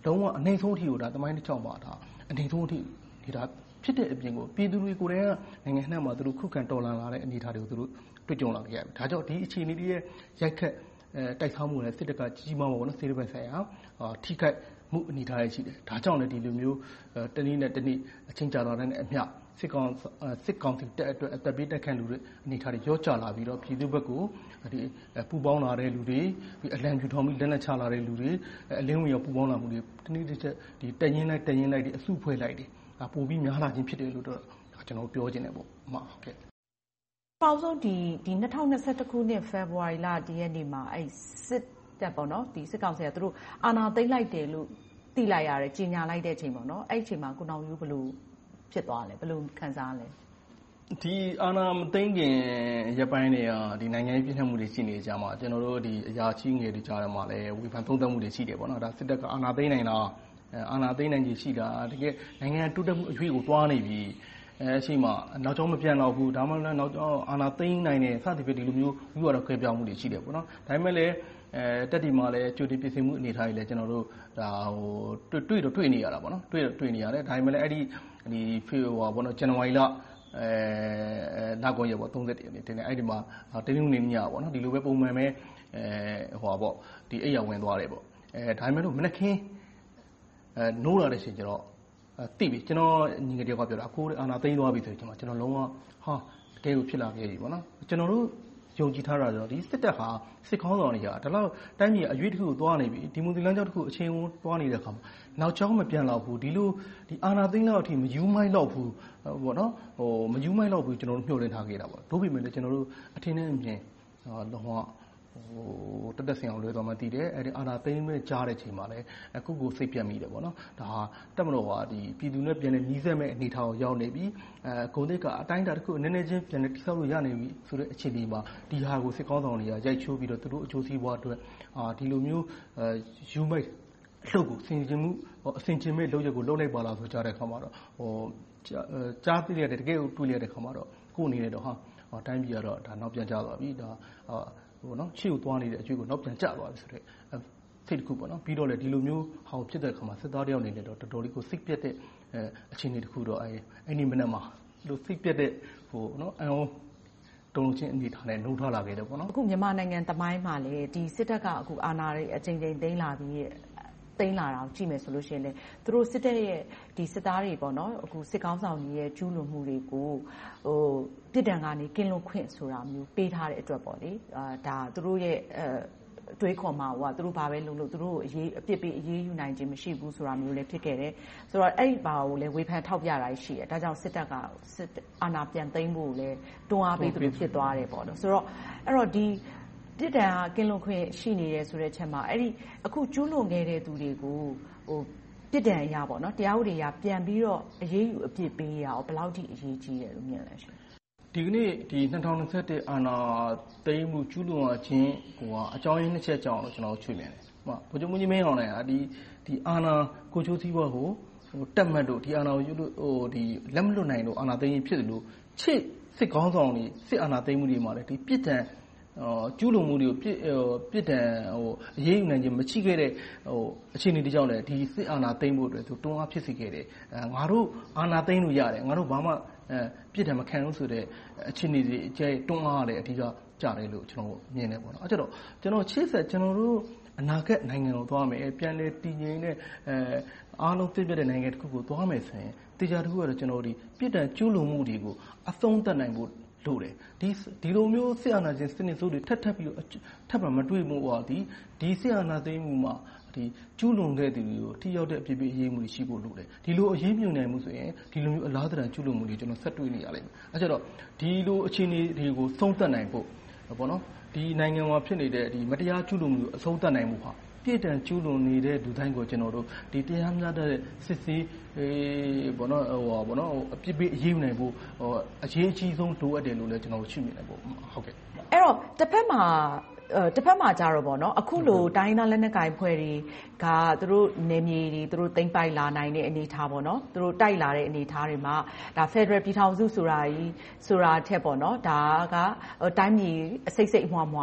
လုံးဝအနှိမ့်ဆုံးအထိကိုဒါသမိုင်းတစ်ချောင်းမှာဒါအနှိမ့်ဆုံးအထိဒီဒါဖြစ်တဲ့အပြင်ကိုပြည်သူတွေကိုယ်တိုင်ကနိုင်ငံနှံ့မှာသူတို့ခုခံတော်လှန်လာတဲ့အနေအထားတွေကိုသူတို့တွေ့ကြုံလာခဲ့ရတယ်။ဒါကြောင့်ဒီအခြေအနေတွေရဲ့ရိုက်ခတ်တိုက်ခိုက်မှုနဲ့စစ်တပ်ကကြီးမားမှာပေါ့နော်စစ်တပ်ပိုင်းဆိုင်ရာထိခိုက်မှုအနေအထားတွေရှိတယ်။ဒါကြောင့်လည်းဒီလိုမျိုးတနည်းနဲ့တနည်းအချင်းကြလာတဲ့အမျှစစ်ကောင်စီတက်အတွက်အသက်ပေးတက်ခန့်လူတွေအနေအထားတွေရောကျလာပြီးတော့ပြည်သူဘက်ကိုဒီပူပေါင်းလာတဲ့လူတွေပြီးအလံပြူထောင်ပြီးလက်နက်ချလာတဲ့လူတွေအလင်းဝင်ရောပူပေါင်းလာမှုတွေတနည်းတစ်ချက်ဒီတက်ရင်လိုက်ဒီအစုဖွဲ့လိုက်တယ်ဒါပိုပြီးများလာခြင်းဖြစ်တယ်လို့တော့ကျွန်တော်ပြောချင်တယ်ပေါ့ဟုတ်ကဲ့ပေါ့ဆုံးဒီ2021ခုနှစ်ဖေဖော်ဝါရီလ1ရက်နေ့မှာအဲ့စစ်တပ်ပေါ့နော်ဒီစစ်ကောင်စီကသူတို့အာဏာသိမ်းလိုက်တယ်လို့သိလိုက်ရတယ်ကြီးညာလိုက်တဲ့အချိန်ပေါ့နော်အဲ့အချိန်မှာကိုနောင်ယူဘယ်လိုဖြစ်သွားလဲဘယ်လိုခံစားလဲဒီအာဏာမသိမ်းခင်ရပိုင်းတွေကဒီနိုင်ငံရေးပြည်ထမှုတွေရှိနေကြမှာကျွန်တော်တို့ဒီအရာကြီးငယ်တွေကြားထဲမှာလည်းဝေဖန်သုံးသပ်မှုတွေရှိတယ်ပေါ့နော်ဒါစစ်တပ်ကအာဏာသိမ်းနိုင်တာအာဏာသိမ်းနိုင်ကြီးရှိတာတကယ်နိုင်ငံတိုးတက်မှုအရွေးကိုတွားနေပြီအရှိမနောက်ကျောင်းမပြန်တော့ဘူးဒါမှမဟုတ်နောက်ကျောင်းအာဏာသိမ်းနိုင်တယ်စသဖြင့်ဒီလိုမျိုးဥပဒေခွဲပြောင်းမှုတွေရှိတယ်ပေါ့နော်ဒါပေမဲ့လည်းတက်တီမှာလည်းကြိုတင်ပြင်ဆင်မှုအနေထားတွေလည်းကျွန်တော်တို့ဒါတွေ့နေရတာပေါ့နော်တွေ့နေရတယ်ဒါပေမဲ့လည်းအဲ့ဒီဖေဟိုပေါ့နော်ဇန်နဝါရီလနောက်ကုန်ရပေါ့31ရက်နေ့တင်တယ်အဲ့ဒီမှာတင်းနှုံနေညပေါ့နော်ဒီလိုပဲပုံမှန်ပဲဟိုပေါ့ဒီအိယာဝင်သွားတယ်ပေါ့ဒါပေမဲ့လို့မနက်ခင်းနိုးလာတဲ့ချိန်ကျတော့တိပြီကျွန်တော်ညီငယ်တယောက်ကပြောတာအခုအာနာသိမ်းသွားပြီဆိုရင်ကျွန်တော်လုံးဝဟာတကယ်ကိုဖြစ်လာခဲ့ပြီပေါ့နော်ကျွန်တော်တို့ယုံကြည်ထားတာတော့ဒီစစ်တပ်ဟာစစ်ခေါင်းဆောင်တွေကဒါလောက်တိုင်းပြည်အရွေးတစ်ခုကိုသွားနေပြီဒီမူဒီလမ်းကြောင်းတစ်ခုအချိန်ဝန်းသွားနေတဲ့အခါမှာနောက်ကျောင်းမပြန်တော့ဘူးဒီလိုဒီအာနာသိမ်းလောက်အထိမယူမိုင်းတော့ဘူးပေါ့နော်မယူမိုင်းတော့ဘူးကျွန်တော်တို့မျှော်လင့်ထားခဲ့တာပေါ့တို့ပေမဲ့လည်းကျွန်တော်တို့အထင်နဲ့အမြင်လုံးဝတက်ဆင်အောင်လွှဲသွားမှတည်တယ်အဲဒီအာနာသိမ်းမဲ့ကြားတဲ့ချိန်မှာလည်းအခုကိုစိတ်ပြတ်မိတယ်ပေါ့နော်ဒါဟာတက်မလို့ဟာဒီပြည်သူနဲ့ပြန်လည်ညီးစက်မဲ့အနေထားကိုရောက်နေပြီဂုံတိတ်ကအတိုင်းအတာတစ်ခုနည်းနည်းချင်းပြန်လည်တိဆောက်လို့ရနေပြီဆိုတဲ့အခြေအနေမှာဒီဟာကိုစစ်ကောင်းဆောင်တွေကရိုက်ချိုးပြီးတော့သူတို့အကျိုးစီးပွားအတွက်ဒီလိုမျိုးယူမိတ်လှုပ်ကိုစင်ကျင်မှုအစင်ကျင်မဲ့လှုပ်ရက်ကိုလှုပ်လိုက်ပါလားဆိုကြတဲ့ခါမှာတော့ကြားသိရတဲ့တကယ်ကိုတွေ့ရတဲ့ခါမှာတော့ကိုယ်အနေနဲ့တော့ဟာတိုင်းပြည်ကတော့ဒါနောက်ပြန်ကျသွားပြီဒါနော်ချီကိုသွားနေတဲ့အကျွေးကိုနောက်ပြန်ကျသွားပြီဆိုတော့စိတ်တစ်ခုပေါ့နော်ပြီးတော့လေဒီလိုမျိုးဟောဖြစ်တဲ့အခါမှာစစ်သားတယောက်နေနေတော့တော်တော်လေးကိုစိတ်ပြတ်တဲ့အခြေအနေတစ်ခုတော့အဲ့ဒီမနက်မှာလို့စိတ်ပြတ်တဲ့ဟိုနော်အန်တုံချင်းအနေထားနဲ့နှုတ်ထားလာခဲ့တယ်ပေါ့နော်အခုမြန်မာနိုင်ငံသမိုင်းမှာလေဒီစစ်တပ်ကအခုအာဏာတွေအချိန်ချင်းသိမ်းလာပြီးသိမ်းလာတာကိုကြည့်မယ်ဆိုလို့ရှိရင်လေသူတို့စစ်တပ်ရဲ့ဒီစစ်သားတွေပေါ့နော်အခုစစ်ကောင်းဆောင်ကြီးရဲ့ကျူးလွန်မှုတွေကိုပြစ်ဒဏ်ကနေကင်းလွတ်ခွင့်ဆိုတာမျိုးပေးထားတဲ့အတွက်ပေါ့လေဒါသူတို့ရဲ့တွေးခေါ်မှာဟိုကသူတို့ဘာပဲလုပ်လို့သူတို့အပြစ်ပေးအရေးယူနိုင်ခြင်းမရှိဘူးဆိုတာမျိုးလည်းဖြစ်ခဲ့တယ်ဆိုတော့အဲ့ဘာကိုလည်းဝေဖန်ထောက်ပြတာရှိတယ်ဒါကြောင့်စစ်တပ်ကအာဏာပြန်သိမ်းဖို့လည်းတွန်းအားပေးသူတို့ဖြစ်သွားတယ်ပေါ့နော်ဆိုတော့အဲ့တော့ဒီတစ်တန်ကင်းလွန်ခွင့်ရှိနေတယ်ဆိုတဲ့ချက်မှာအဲ့ဒီအခုကျူးလွန်ခဲ့တဲ့သူတွေကိုဟိုတစ်တန်အရာပေါ့နော်တရားဥပဒေအရပြန်ပြီးတော့အရေးယူအပြစ်ပေးရအောင်ဘယ်လောက်ထိအရေးကြီးတယ်လို့မြင်လဲရှင်ဒီကနေ့ဒီ2021အာဏာသိမ်းမှုကျူးလွန်ခြင်းဟိုအကြောင်းရင်းနှစ်ချက်ကြောင့်လို့ကျွန်တော်ချွေမြင်တယ်။ဗိုလ်ချုပ်မှုကြီးမင်းအောင်လည်းဒီအာဏာကိုချိုးစည်းဘွားကိုတက်မှတ်လို့ဒီအာဏာကိုဒီလက်မလွတ်နိုင်လို့အာဏာသိမ်းရင်ဖြစ်တယ်လို့ချစ်စစ်ကောင်းဆောင်တွေစစ်အာဏာသိမ်းမှုတွေမှာလည်းဒီပြစ်ဒဏ်ကျူးလွန်မှုတွေကိုပြစ်ဒဏ်အရေးယူနိုင်ခြင်းမရှိခဲ့တဲ့အခြေအနေတွေကြောင့်လည်းဒီစစ်အာဏာသိမ်းဖို့အတွက်သူတွန်းအားဖြစ်စေခဲ့တယ်။ငါတို့အာဏာသိမ်းလို့ရတယ်ငါတို့ဘာမှပြစ်ဒဏ်မခံဘူးဆိုတဲ့အခြေအနေတွေအကျဲတွန်းအားလည်းအဓိကကြတယ်လို့ကျွန်တော်မြင်တယ်ပေါ့နော်။အဲကြတော့ကျွန်တော်ချစ်ဆက်ကျွန်တော်တို့အနာဂတ်နိုင်ငံကိုသွားမယ်ပြန်လည်တည်ငြိမ်တဲ့အားလုံးသိပြတဲ့နိုင်ငံတစ်ခုကိုသွားမယ်ဆိုရင်တရားတစ်ခုကတော့ကျွန်တော်ဒီပြစ်ဒဏ်ကျူးလွန်မှုတွေကိုအဆုံးသတ်နိုင်ဖို့လို့တယ်ဒီလိုမျိုးစစ်အာဏာရှင်စနစ်ဆိုးတွေထပ်ပြီးတော့ထပ်မတွေ့မှုပါဒီစစ်အာဏာသိမ်းမှုမှာဒီကျူးလွန်ခဲ့သူတွေကိုထိရောက်တဲ့အပြစ်ပေးအရေးမှုတွေရှိဖို့လို့တယ်ဒီလိုအရေးမြုံနိုင်မှုဆိုရင်ဒီလိုမျိုးအလားတန်ကျူးလွန်မှုတွေကျွန်တော်ဆက်တွေ့နေရလိမ့်မယ်အဲကြတော့ဒီလိုအခြေအနေတွေကိုဆုံးသက်နိုင်ဖို့ပေါ့နော်ဒီနိုင်ငံမှာဖြစ်နေတဲ့ဒီမတရားကျူးလွန်မှုကိုအဆုံးသတ်နိုင်မှုဟာပြည့်တန်ကျူးလွန်နေတဲ့လူတိုင်းကိုကျွန်တော်တို့ဒီတရားမျှတတဲ့စစ်ဆေးဘောနော်ဘောနော်အပြစ်ပေးအရေးယူနိုင်ဖို့အရေးအကြီးဆုံးလိုအပ်တယ်လို့လည်းကျွန်တော်တို့ရှုမြင်တယ်ပေါ့ဟုတ်ကဲ့အဲ့တော့တစ်ဖက်မှာကြတော့ပေါ့နော်အခုလိုတိုင်းသားလက်နက်ကိုင်ဖွဲ့တွေကသူတို့နေမြေတွေသူတို့သိမ်းပိုက်လာနိုင်တဲ့အနေအထားပေါ့နော်သူတို့တိုက်လာတဲ့အနေအထားတွေမှာဒါ Federal ပြည်ထောင်စုဆိုတာထက်ပေါ့နော်ဒါကတိုင်းပြည်အစိတ်အမွှား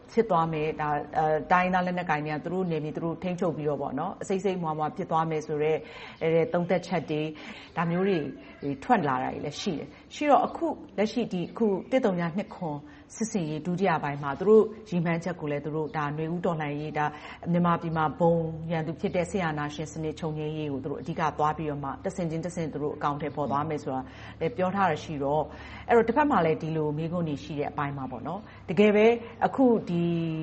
ဖြစ်သွားမယ်ဒါတိုင်းသားလက်နက်ကိုင်တွေကသူတို့နေပြီးသူတို့ထိန်းချုပ်ပြီးတော့ပေါ့နော်အစိမ့်စိမ့်မွားမွားဖြစ်သွားမယ်ဆိုတော့သုံးသက်ချက်တွေဒါမျိုးတွေထွက်လာတာတွေလည်းရှိတယ်ရှိတော့အခုလက်ရှိဒီအခု132ခွန်စစ်စင်ရေးဒုတိယပိုင်းမှာသူတို့ရည်မှန်းချက်ကိုလည်းသူတို့ဒါຫນွေဦးတော်လှန်ရေးဒါမြန်မာပြည်မှာဘုံရန်သူဖြစ်တဲ့ဆီယနာရှင်စနစ်ချုပ်ငြိမ်းရေးကိုသူတို့အဓိကသွားပြီးတော့မှတဆင့်ချင်းတဆင့်သူတို့အကောင့်ထဲပေါ်သွားမယ်ဆိုတာလည်းပြောထားရရှိတော့အဲ့တော့တစ်ဖက်မှာလည်းဒီလိုမိကုန်းနေရှိတဲ့အပိုင်းမှာပေါ့နော်တကယ်ပဲအခုဒီ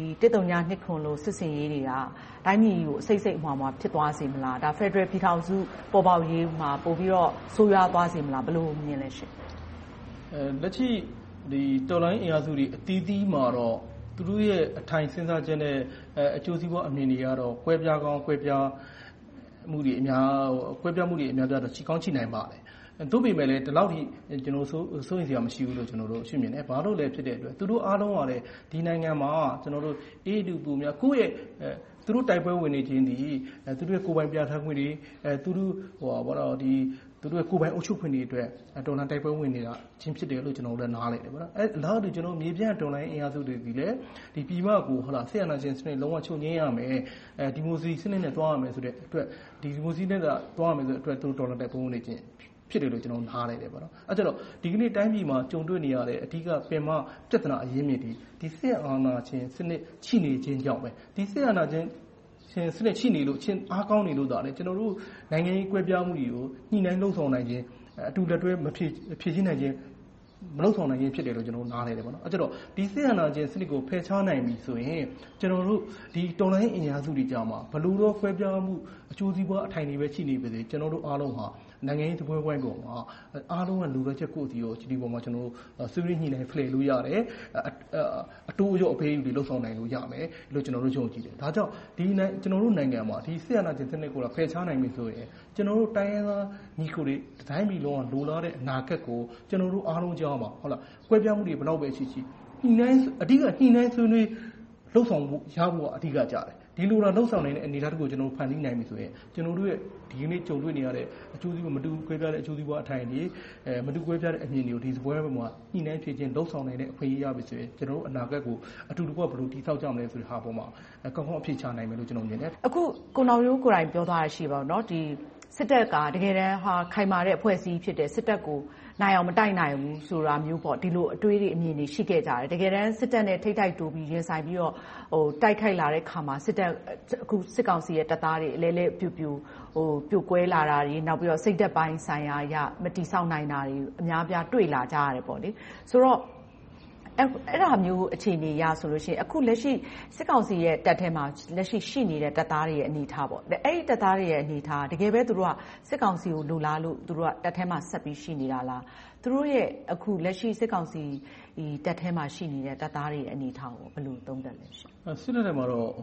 132ခွန်လို့စစ်စင်ရေးတွေကတိုင်းပြည်ကိုအစိမ့်စိမ့်အမွားမွားဖြစ်သွားစေမလားဒါ Federal ပြည်ထောင်စုပေါ်ပေါက်ရေးမှာပို့ပြီးတော့ဆိုးရွားသွားစေမလားဘယ်လိုမြင်လဲရှင်လက်ရှိဒီတော်လိုင်းအင်အားစုတွေအသီးသီးမှာတော့သူတို့ရဲ့အထိုင်စဉ်းစားချက်နဲ့အကျိုးစီးပွားအမြင်တွေကတော့ကွဲပြားကောင်းကွဲပြားမှုတွေအများပြားတော့ချိကောင်းချိနိုင်ပါတယ်သို့ပေမဲ့လည်းဒီလောက်ထိကျွန်တော်စိုးရင်စရာမရှိဘူးလို့ကျွန်တော်တို့ရှင်းမြင်တယ်ဘာလို့လဲဖြစ်တဲ့အတွက်သူတို့အားလုံးကလည်းဒီနိုင်ငံမှာကျွန်တော်တို့အေးတူပူများကိုယ့်ရဲ့သူတို့တိုက်ပွဲဝင်နေခြင်းဒီသူတို့ရဲ့ကိုယ်ပိုင်ပြဋ္ဌာန်းခွင့်တွေသူတို့ဘာလို့ဒီသူတို့ရဲ့ကိုယ်ပိုင်အုပ်ချုပ်ခွင့်တွေအတွက်တော်လှန်တိုက်ပွဲဝင်နေတာချင်းဖြစ်တယ်လို့ကျွန်တော်တို့လည်းနားလည်တယ်ပေါ့နော်အဲလားတူကျွန်တော်မြေပြန့်တော်လှန်အင်အားစုတွေဒီလည်းဒီပြည်မကိုဆေးရနာရှင်စနစ်လုံးဝချုပ်ငြိမ်းရမယ်ဒီမိုစီစနစ်နဲ့တွားရမယ်ဆိုတဲ့အတွက်ဒီမိုစီနဲ့တွားရမယ်ဆိုတဲ့အတွက်သူတို့တော်လှန်တိုက်ပွဲဝင်နေခြင်းဖြစ်တယ်လို့ကျွန်တော်နားလည်တယ်ပေါ့နော်အဲကြတော့ဒီကနေ့တိုင်းပြည်မှာကြုံတွေ့နေရတဲ့အဓိကပင်မပြဿနာအရင်းမြစ်ဒီဆေးအာဏာရှင်စနစ်ချိနေခြင်းကြောင့်ပဲဒီဆေးအာဏာရှင်စနစ်ချိနေလို့ချင်းအားကောင်းနေလို့ဒါလည်းကျွန်တော်တို့နိုင်ငံရေးကွဲပြားမှုတွေကိုညှိနှိုင်းလှုံ့ဆော်နိုင်ခြင်းအတူလက်တွဲမဖြည့်ရှင်းနိုင်ခြင်းမလှုံ့ဆော်နိုင်ခြင်းဖြစ်တယ်လို့ကျွန်တော်နားလည်တယ်ပေါ့နော်အဲကြတော့ဒီဆေးအာဏာရှင်စနစ်ကိုဖယ်ရှားနိုင်ပြီဆိုရင်ကျွန်တော်တို့ဒီတော်လိုင်းအင်အားစုတွေကြားမှာဘလို့တော့ကွဲပြားမှုအကျိုးစီးပွားအထိုင်တွေပဲရှိနေပါစေကျွန်တော်တို့အားလုံးဟာနိုင်ငံရေးသပွဲပွဲပေါ်မှာအားလုံးကလူပဲချက်ကိုဒီကိုဒီပေါ်မှာကျွန်တော်တို့ဆွေးနွေးညှိနှိုင်းဖလှယ်လို့ရတယ်အတိုးအကျအပေးတွေလှုပ်ဆောင်နိုင်လို့ရမယ်လို့ကျွန်တော်တို့ယုံကြည်တယ်ဒါကြောင့်ဒီကျွန်တော်တို့နိုင်ငံမှာဒီဆေးရနာကျင်စနစ်ကိုဖယ်ရှားနိုင်ပြီဆိုရင်ကျွန်တော်တို့တိုင်းရင်းသားညီကိုတွေတိုင်းပြည်လုံးကလိုလားတဲ့အနာဂတ်ကိုကျွန်တော်တို့အားလုံးကြားမှာဟုတ်လားကွဲပြားမှုတွေဘယ်တော့ပဲရှိညှိနှိုင်းအဓိကညှိနှိုင်းဆွေးနွေးလှုပ်ဆောင်ဖို့ရဖို့အဓိကကြတယ်ဒီလိုတော့လှုပ်ဆောင်နိုင်တဲ့အနေအထားတခုကျွန်တော်တို့ဖန်တီးနိုင်ပြီဆိုရင်ကျွန်တော်တို့ရဲ့ဒီကနေ့ကြုံတွေ့နေရတဲ့အကျိုးစီးပွားမတူကွဲပြားတဲ့အကျိုးစီးပွားအထိုင်တွေမတူကွဲပြားတဲ့အမြင်တွေကိုဒီစပွဲပေါ်မှာညှိနှိုင်းဖြည့်ခြင်းလှုပ်ဆောင်နိုင်တဲ့အခွင့်အရေးရပြီဆိုရင်ကျွန်တော်တို့အနာဂတ်ကိုအတူတကွဘယ်လိုတည်ဆောက်ကြမလဲဆိုတဲ့ဟာပေါ်မှာကောင်းကောင်းအဖြေချနိုင်မယ်လို့ကျွန်တော်မြင်တယ်အခုကိုနောင်ရိုးကိုယ်တိုင်ပြောသွားရရှိပါတော့เนาะဒီစစ်တပ်ကတကယ်တမ်းဟာခိုင်မာတဲ့အဖွဲ့အစည်းဖြစ်တဲ့စစ်တပ်ကိုနိုင်အောင်မတိုက်နိုင်ဘူးဆိုတာမျိုးပေါ့ဒီလိုအတွေးတွေအမြင်တွေရှိခဲ့ကြတယ်တကယ်တမ်းစစ်တပ်နဲ့ထိတ်တိုးပြီးရင်ဆိုင်ပြီးတော့တိုက်ခိုက်လာတဲ့ခါမှာစစ်တပ်အခုစစ်ကောင်စီရဲ့တပ်သားတွေအလဲလဲပြိုကွဲလာတာတွေနောက်ပြီးတော့စိတ်သက်ပိုင်းဆိုင်ရာရမတိဆောက်နိုင်တာတွေအများပြားတွေ့လာကြရတယ်ပေါ့လေဆိုတော့အဲ့ဒါမျိုးအခြေအနေရဆိုလို့ရှိရင်အခုလက်ရှိစစ်ကောင်စီရဲ့တပ်ထဲမှာလက်ရှိရှိနေတဲ့တပ်သားတွေရဲ့အနေအထားပေါ့အဲ့ဒီတပ်သားတွေရဲ့အနေအထားတကယ်ပဲသူတို့ကစစ်ကောင်စီကိုလိုလားလို့သူတို့ကတပ်ထဲမှာဆက်ပြီးရှိနေတာလားသူတို့ရဲ့အခုလက်ရှိစစ်ကောင်စီတပ်ထဲမှာရှိနေတဲ့တပ်သားတွေရဲ့အနေအထားကိုဘယ်လိုသုံးသပ်လဲရှင်စစ်တပ်ထဲမှာတော့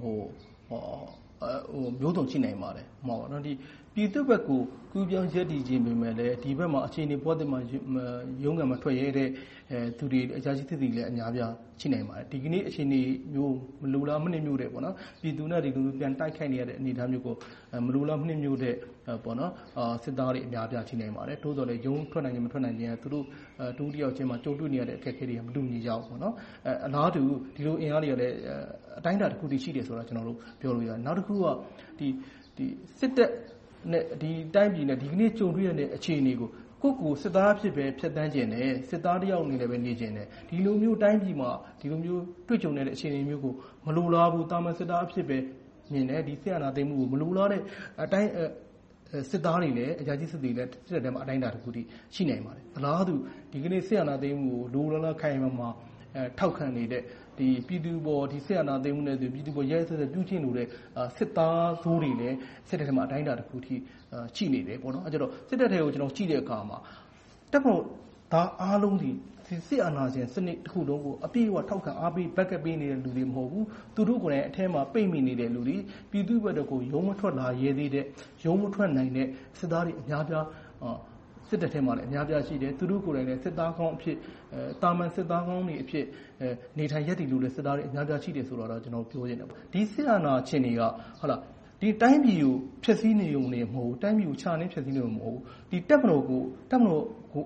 မျိုးစုံရှိနိုင်ပါတယ်ဟောပါတော့ဒီပြည်သူ့ဘက်ကိုကူးပြောင်းရက်တည်ခြင်းပေမဲ့လည်းဒီဘက်မှာအခြေအနေပေါ်တဲ့မှာရုံးကံမထွက်ရတဲ့သူတွေအကြမ်းစစ်တွေလည်းအများပြားရှိနိုင်ပါတယ်ဒီကနေ့အခြေအနေမျိုးမလူလားမနှိမ့်မျိုးတဲ့ပေါ့နော်ပြည်သူနဲ့ဒီလူပြန်တိုက်ခိုက်နေရတဲ့အနေအထားမျိုးကိုမလူလားမနှိမ့်မျိုးတဲ့ပေါ့နော်စစ်သားတွေအများပြားရှိနိုင်ပါတယ်တိုးတော်လည်းရုံးထွက်နိုင်ခြင်းမထွက်နိုင်ခြင်းသူတို့တူတယောက်ချင်းမှာကြုံတွေ့နေရတဲ့အခက်အခဲတွေကမတူညီကြဘူးပေါ့နော်အလားတူဒီလိုအင်အားတွေကလည်းအတိုင်းအတာတစ်ခုတည်းရှိတယ်ဆိုတာကျွန်တော်တို့ပြောလို့ရတယ်နောက်တစ်ခုကဒီစစ်တပ်နဲ့ဒီတိုင်းပြည်နဲ့ဒီကနေ့ကြုံတွေ့ရတဲ့အခြေအနေကိုကိုစစ်သားဖြစ်ပဲဖြတ်တန်းကျင်တယ်စစ်သားတယောက်အနေနဲ့ပဲနေကျင်တယ်ဒီလိုမျိုးတိုင်းပြည်မှာဒီလိုမျိုးတွေ့ကြုံနေတဲ့အခြေအနေမျိုးကိုမလိုလားဘူးတာမန်စစ်သားဖြစ်ပဲမြင်တယ်ဒီဆရာနာသိမှုကိုမလိုလားတဲ့အတိုင်းစစ်သားတွေလည်းအကြမ်းစစ်တွေလည်းစစ်တပ်ထဲမှာအတိုင်းအတာတစ်ခုတည်းရှိနိုင်ပါတယ်အလားတူဒီကနေ့ဆရာနာသိမှုကိုလိုလားခိုင်မှာထောက်ခံနေတဲ့ဒီပြည်သူပေါ်ဒီဆရာနာသိမှုနဲ့ပြည်သူပေါ်ရဲစက်ပြုချင်းလို့တဲ့စစ်သားဆိုးတွေလည်းစစ်တပ်ထဲမှာအတိုင်းအတာတစ်ခုထိရှိနေတယ်ပေါ့နော်အဲကြတော့စစ်တပ်ထဲကိုကျွန်တော်ကြည့်တဲ့အခါမှာတပ်မတော်သားအားလုံးဒီစစ်အာဏာရှင်စနစ်တစ်ခုလုံးကိုအပြည့်အဝထောက်ခံအားပေး backup ပေးနေတဲ့လူတွေမဟုတ်ဘူးသူတို့ကိုယ်တိုင်အထဲမှာပိတ်မိနေတဲ့လူတွေပြည်သူ့ဘက်ကိုရုံးမထွက်လာရဲသေးတဲ့ရုံးမထွက်နိုင်တဲ့စစ်သားတွေအများပြားစစ်တပ်ထဲမှာလည်းအများပြားရှိတယ်သူတို့ကိုယ်တိုင်လည်းစစ်သားကောင်းအဖြစ်တာမန်စစ်သားကောင်းတွေအဖြစ်နေထိုင်ရက်တည်လို့လည်းစစ်သားတွေအများပြားရှိတယ်ဆိုတော့ကျွန်တော်ပြောချင်တယ်ဒီစစ်အာဏာရှင်တွေကဟုတ်လားဒီတိုင်းပြည်ကိုဖျက်ဆီးနေုံနဲ့မဟုတ်တိုင်းပြည်ကိုခြာနှင်းဖျက်ဆီးနေုံမဟုတ်ဒီတပ်မတော်ကို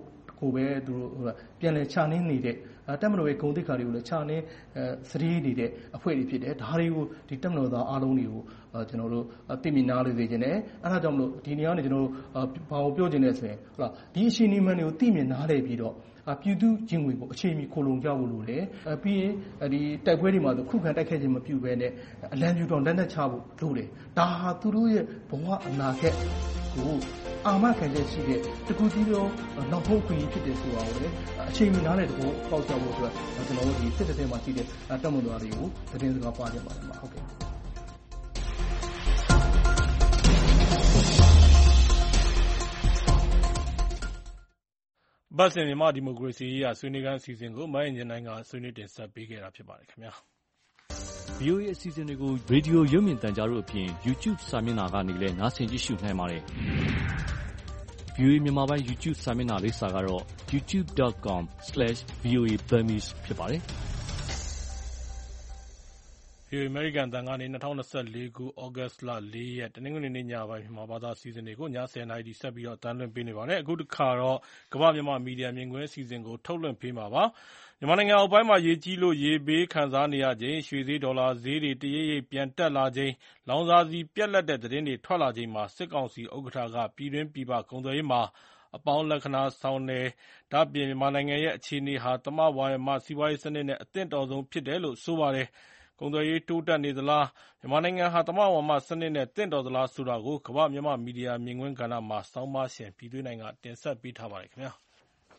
ကိုပဲသူတို့ပြန်လည်ချနှင်းနေတဲ့တပ်မတော်ရဲ့ဂုဏ်သိက္ခာတွေကိုလည်းချနှင်းစရီးနေတဲ့အဖွဲ့တွေဖြစ်တယ်ဒါတွေကိုဒီတပ်မတော်သားအားလုံးတွေကိုကျွန်တော်တို့သိမြင်နားလည်စေချင်တယ်အဲဒါကြောင့်မလို့ဒီနေရာကနေကျွန်တော်တို့ဘာကိုပြောချင်လဲဆိုရင်ဟုတ်လားဒီအရှိန်အမှန်တွေကိုသိမြင်နားလည်ပြီးတော့ပြည်သူချင်းဝင်ကိုအချိန်မီခိုလုံကြဖို့လိုတယ်ပြီးရင်ဒီတိုက်ပွဲတွေမှာခုခံတိုက်ခိုက်ခြင်းမပြုဘဲနဲ့အလံပြူတော်လက်နက်ချဖို့လိုတယ်ဒါဟာသူတို့ရဲ့ဘဝအနာဂတ်ကိုအာမခံချက်ရှိတဲ့တကူကြီးတော့နောက်ဆုံးခွင့်ဖြစ်တယ်ဆိုတာကိုလည်းအချိန်မီနားလည်တကူပေါက်ကြဖို့အတွက်ကျွန်တော်တို့ဒီစစ်တပ်ထဲမှာရှိတဲ့တပ်မတော်တွေကိုသတင်းစကားပါကြပါတယ်မှာဟုတ်ကဲ့ဘတ်စင်မြန်မာဒီမိုကရေစီရေးဆွေးနွေးခန်းအစီအစဉ်ကိုမအင်ဂျင်နိုင်ကဆွေးနွေးတင်ဆက်ပေးခဲ့တာဖြစ်ပါတယ်ခင်ဗျာ VOA အစီအစဉ်တွေကိုရေဒီယိုရုပ်မြင်သံကြားတို့အပြင် YouTube စာမျက်နှာကနေလည်းနားဆင်ကြည့်ရှုနိုင်ပါတယ်VOA မြန်မာပိုင်း YouTube စာမျက်နှာလိပ်စာကတော့ youtube.com/voaburmese ဖြစ်ပါတယ်။ VOA အမေရိကန်အသံကနေ2024ခုဩဂတ်စ်လ4ရက်တနင်္ဂနွေနေ့ညပိုင်းမြန်မာဘာသာအစီအစဉ်တွေကိုည10:00နာရီထိဆက်ပြီးတော့အသံလွှင့်ပေးနေပါတယ်။အခုတစ်ခါတော့ကမ္ဘာ့မြန်မာမီဒီယာမြင်ကွင်းအစီအစဉ်ကိုထုတ်လွှင့်ပေးမှာပါ။မြန်မာနိုင်ငံအောက်ပိုင်းမှာရေကြီးလို့ရေဘေးခံစားနေရချိန်ရွှေဈေးဒေါ်လာဈေးတွေတရိပ်ရိပ်ပြန်တက်လာချိန်လောင်စာဆီပြတ်လပ်တဲ့သတင်းတွေထွက်လာချိန်မှာစစ်ကောင်စီဥက္ကဋ္ဌကပြည်တွင်းပြည်ပကုန်သွယ်ရေးမှာအပေါင်းလက္ခဏာဆောင်တယ်။ဒါ့အပြင်မြန်မာနိုင်ငံရဲ့အခြေအနေဟာသမဝါယမစီးပွားရေးစနစ်နဲ့အသင့်တော်ဆုံးဖြစ်တယ်လို့ဆိုပါတယ်။ကုန်သွယ်ရေးတိုးတက်နေသလားမြန်မာနိုင်ငံဟာသမဝါယမစနစ်နဲ့သင့်တော်သလားဆိုတာကိုကမ္ဘာ့မြန်မာမီဒီယာမြင်ကွင်းကဏ္ဍမှာဆောင်းပါးရှင်ပြည်သွေးနိုင်ကတင်ဆက်ပေးထားပါတယ်ခင်ဗျာ။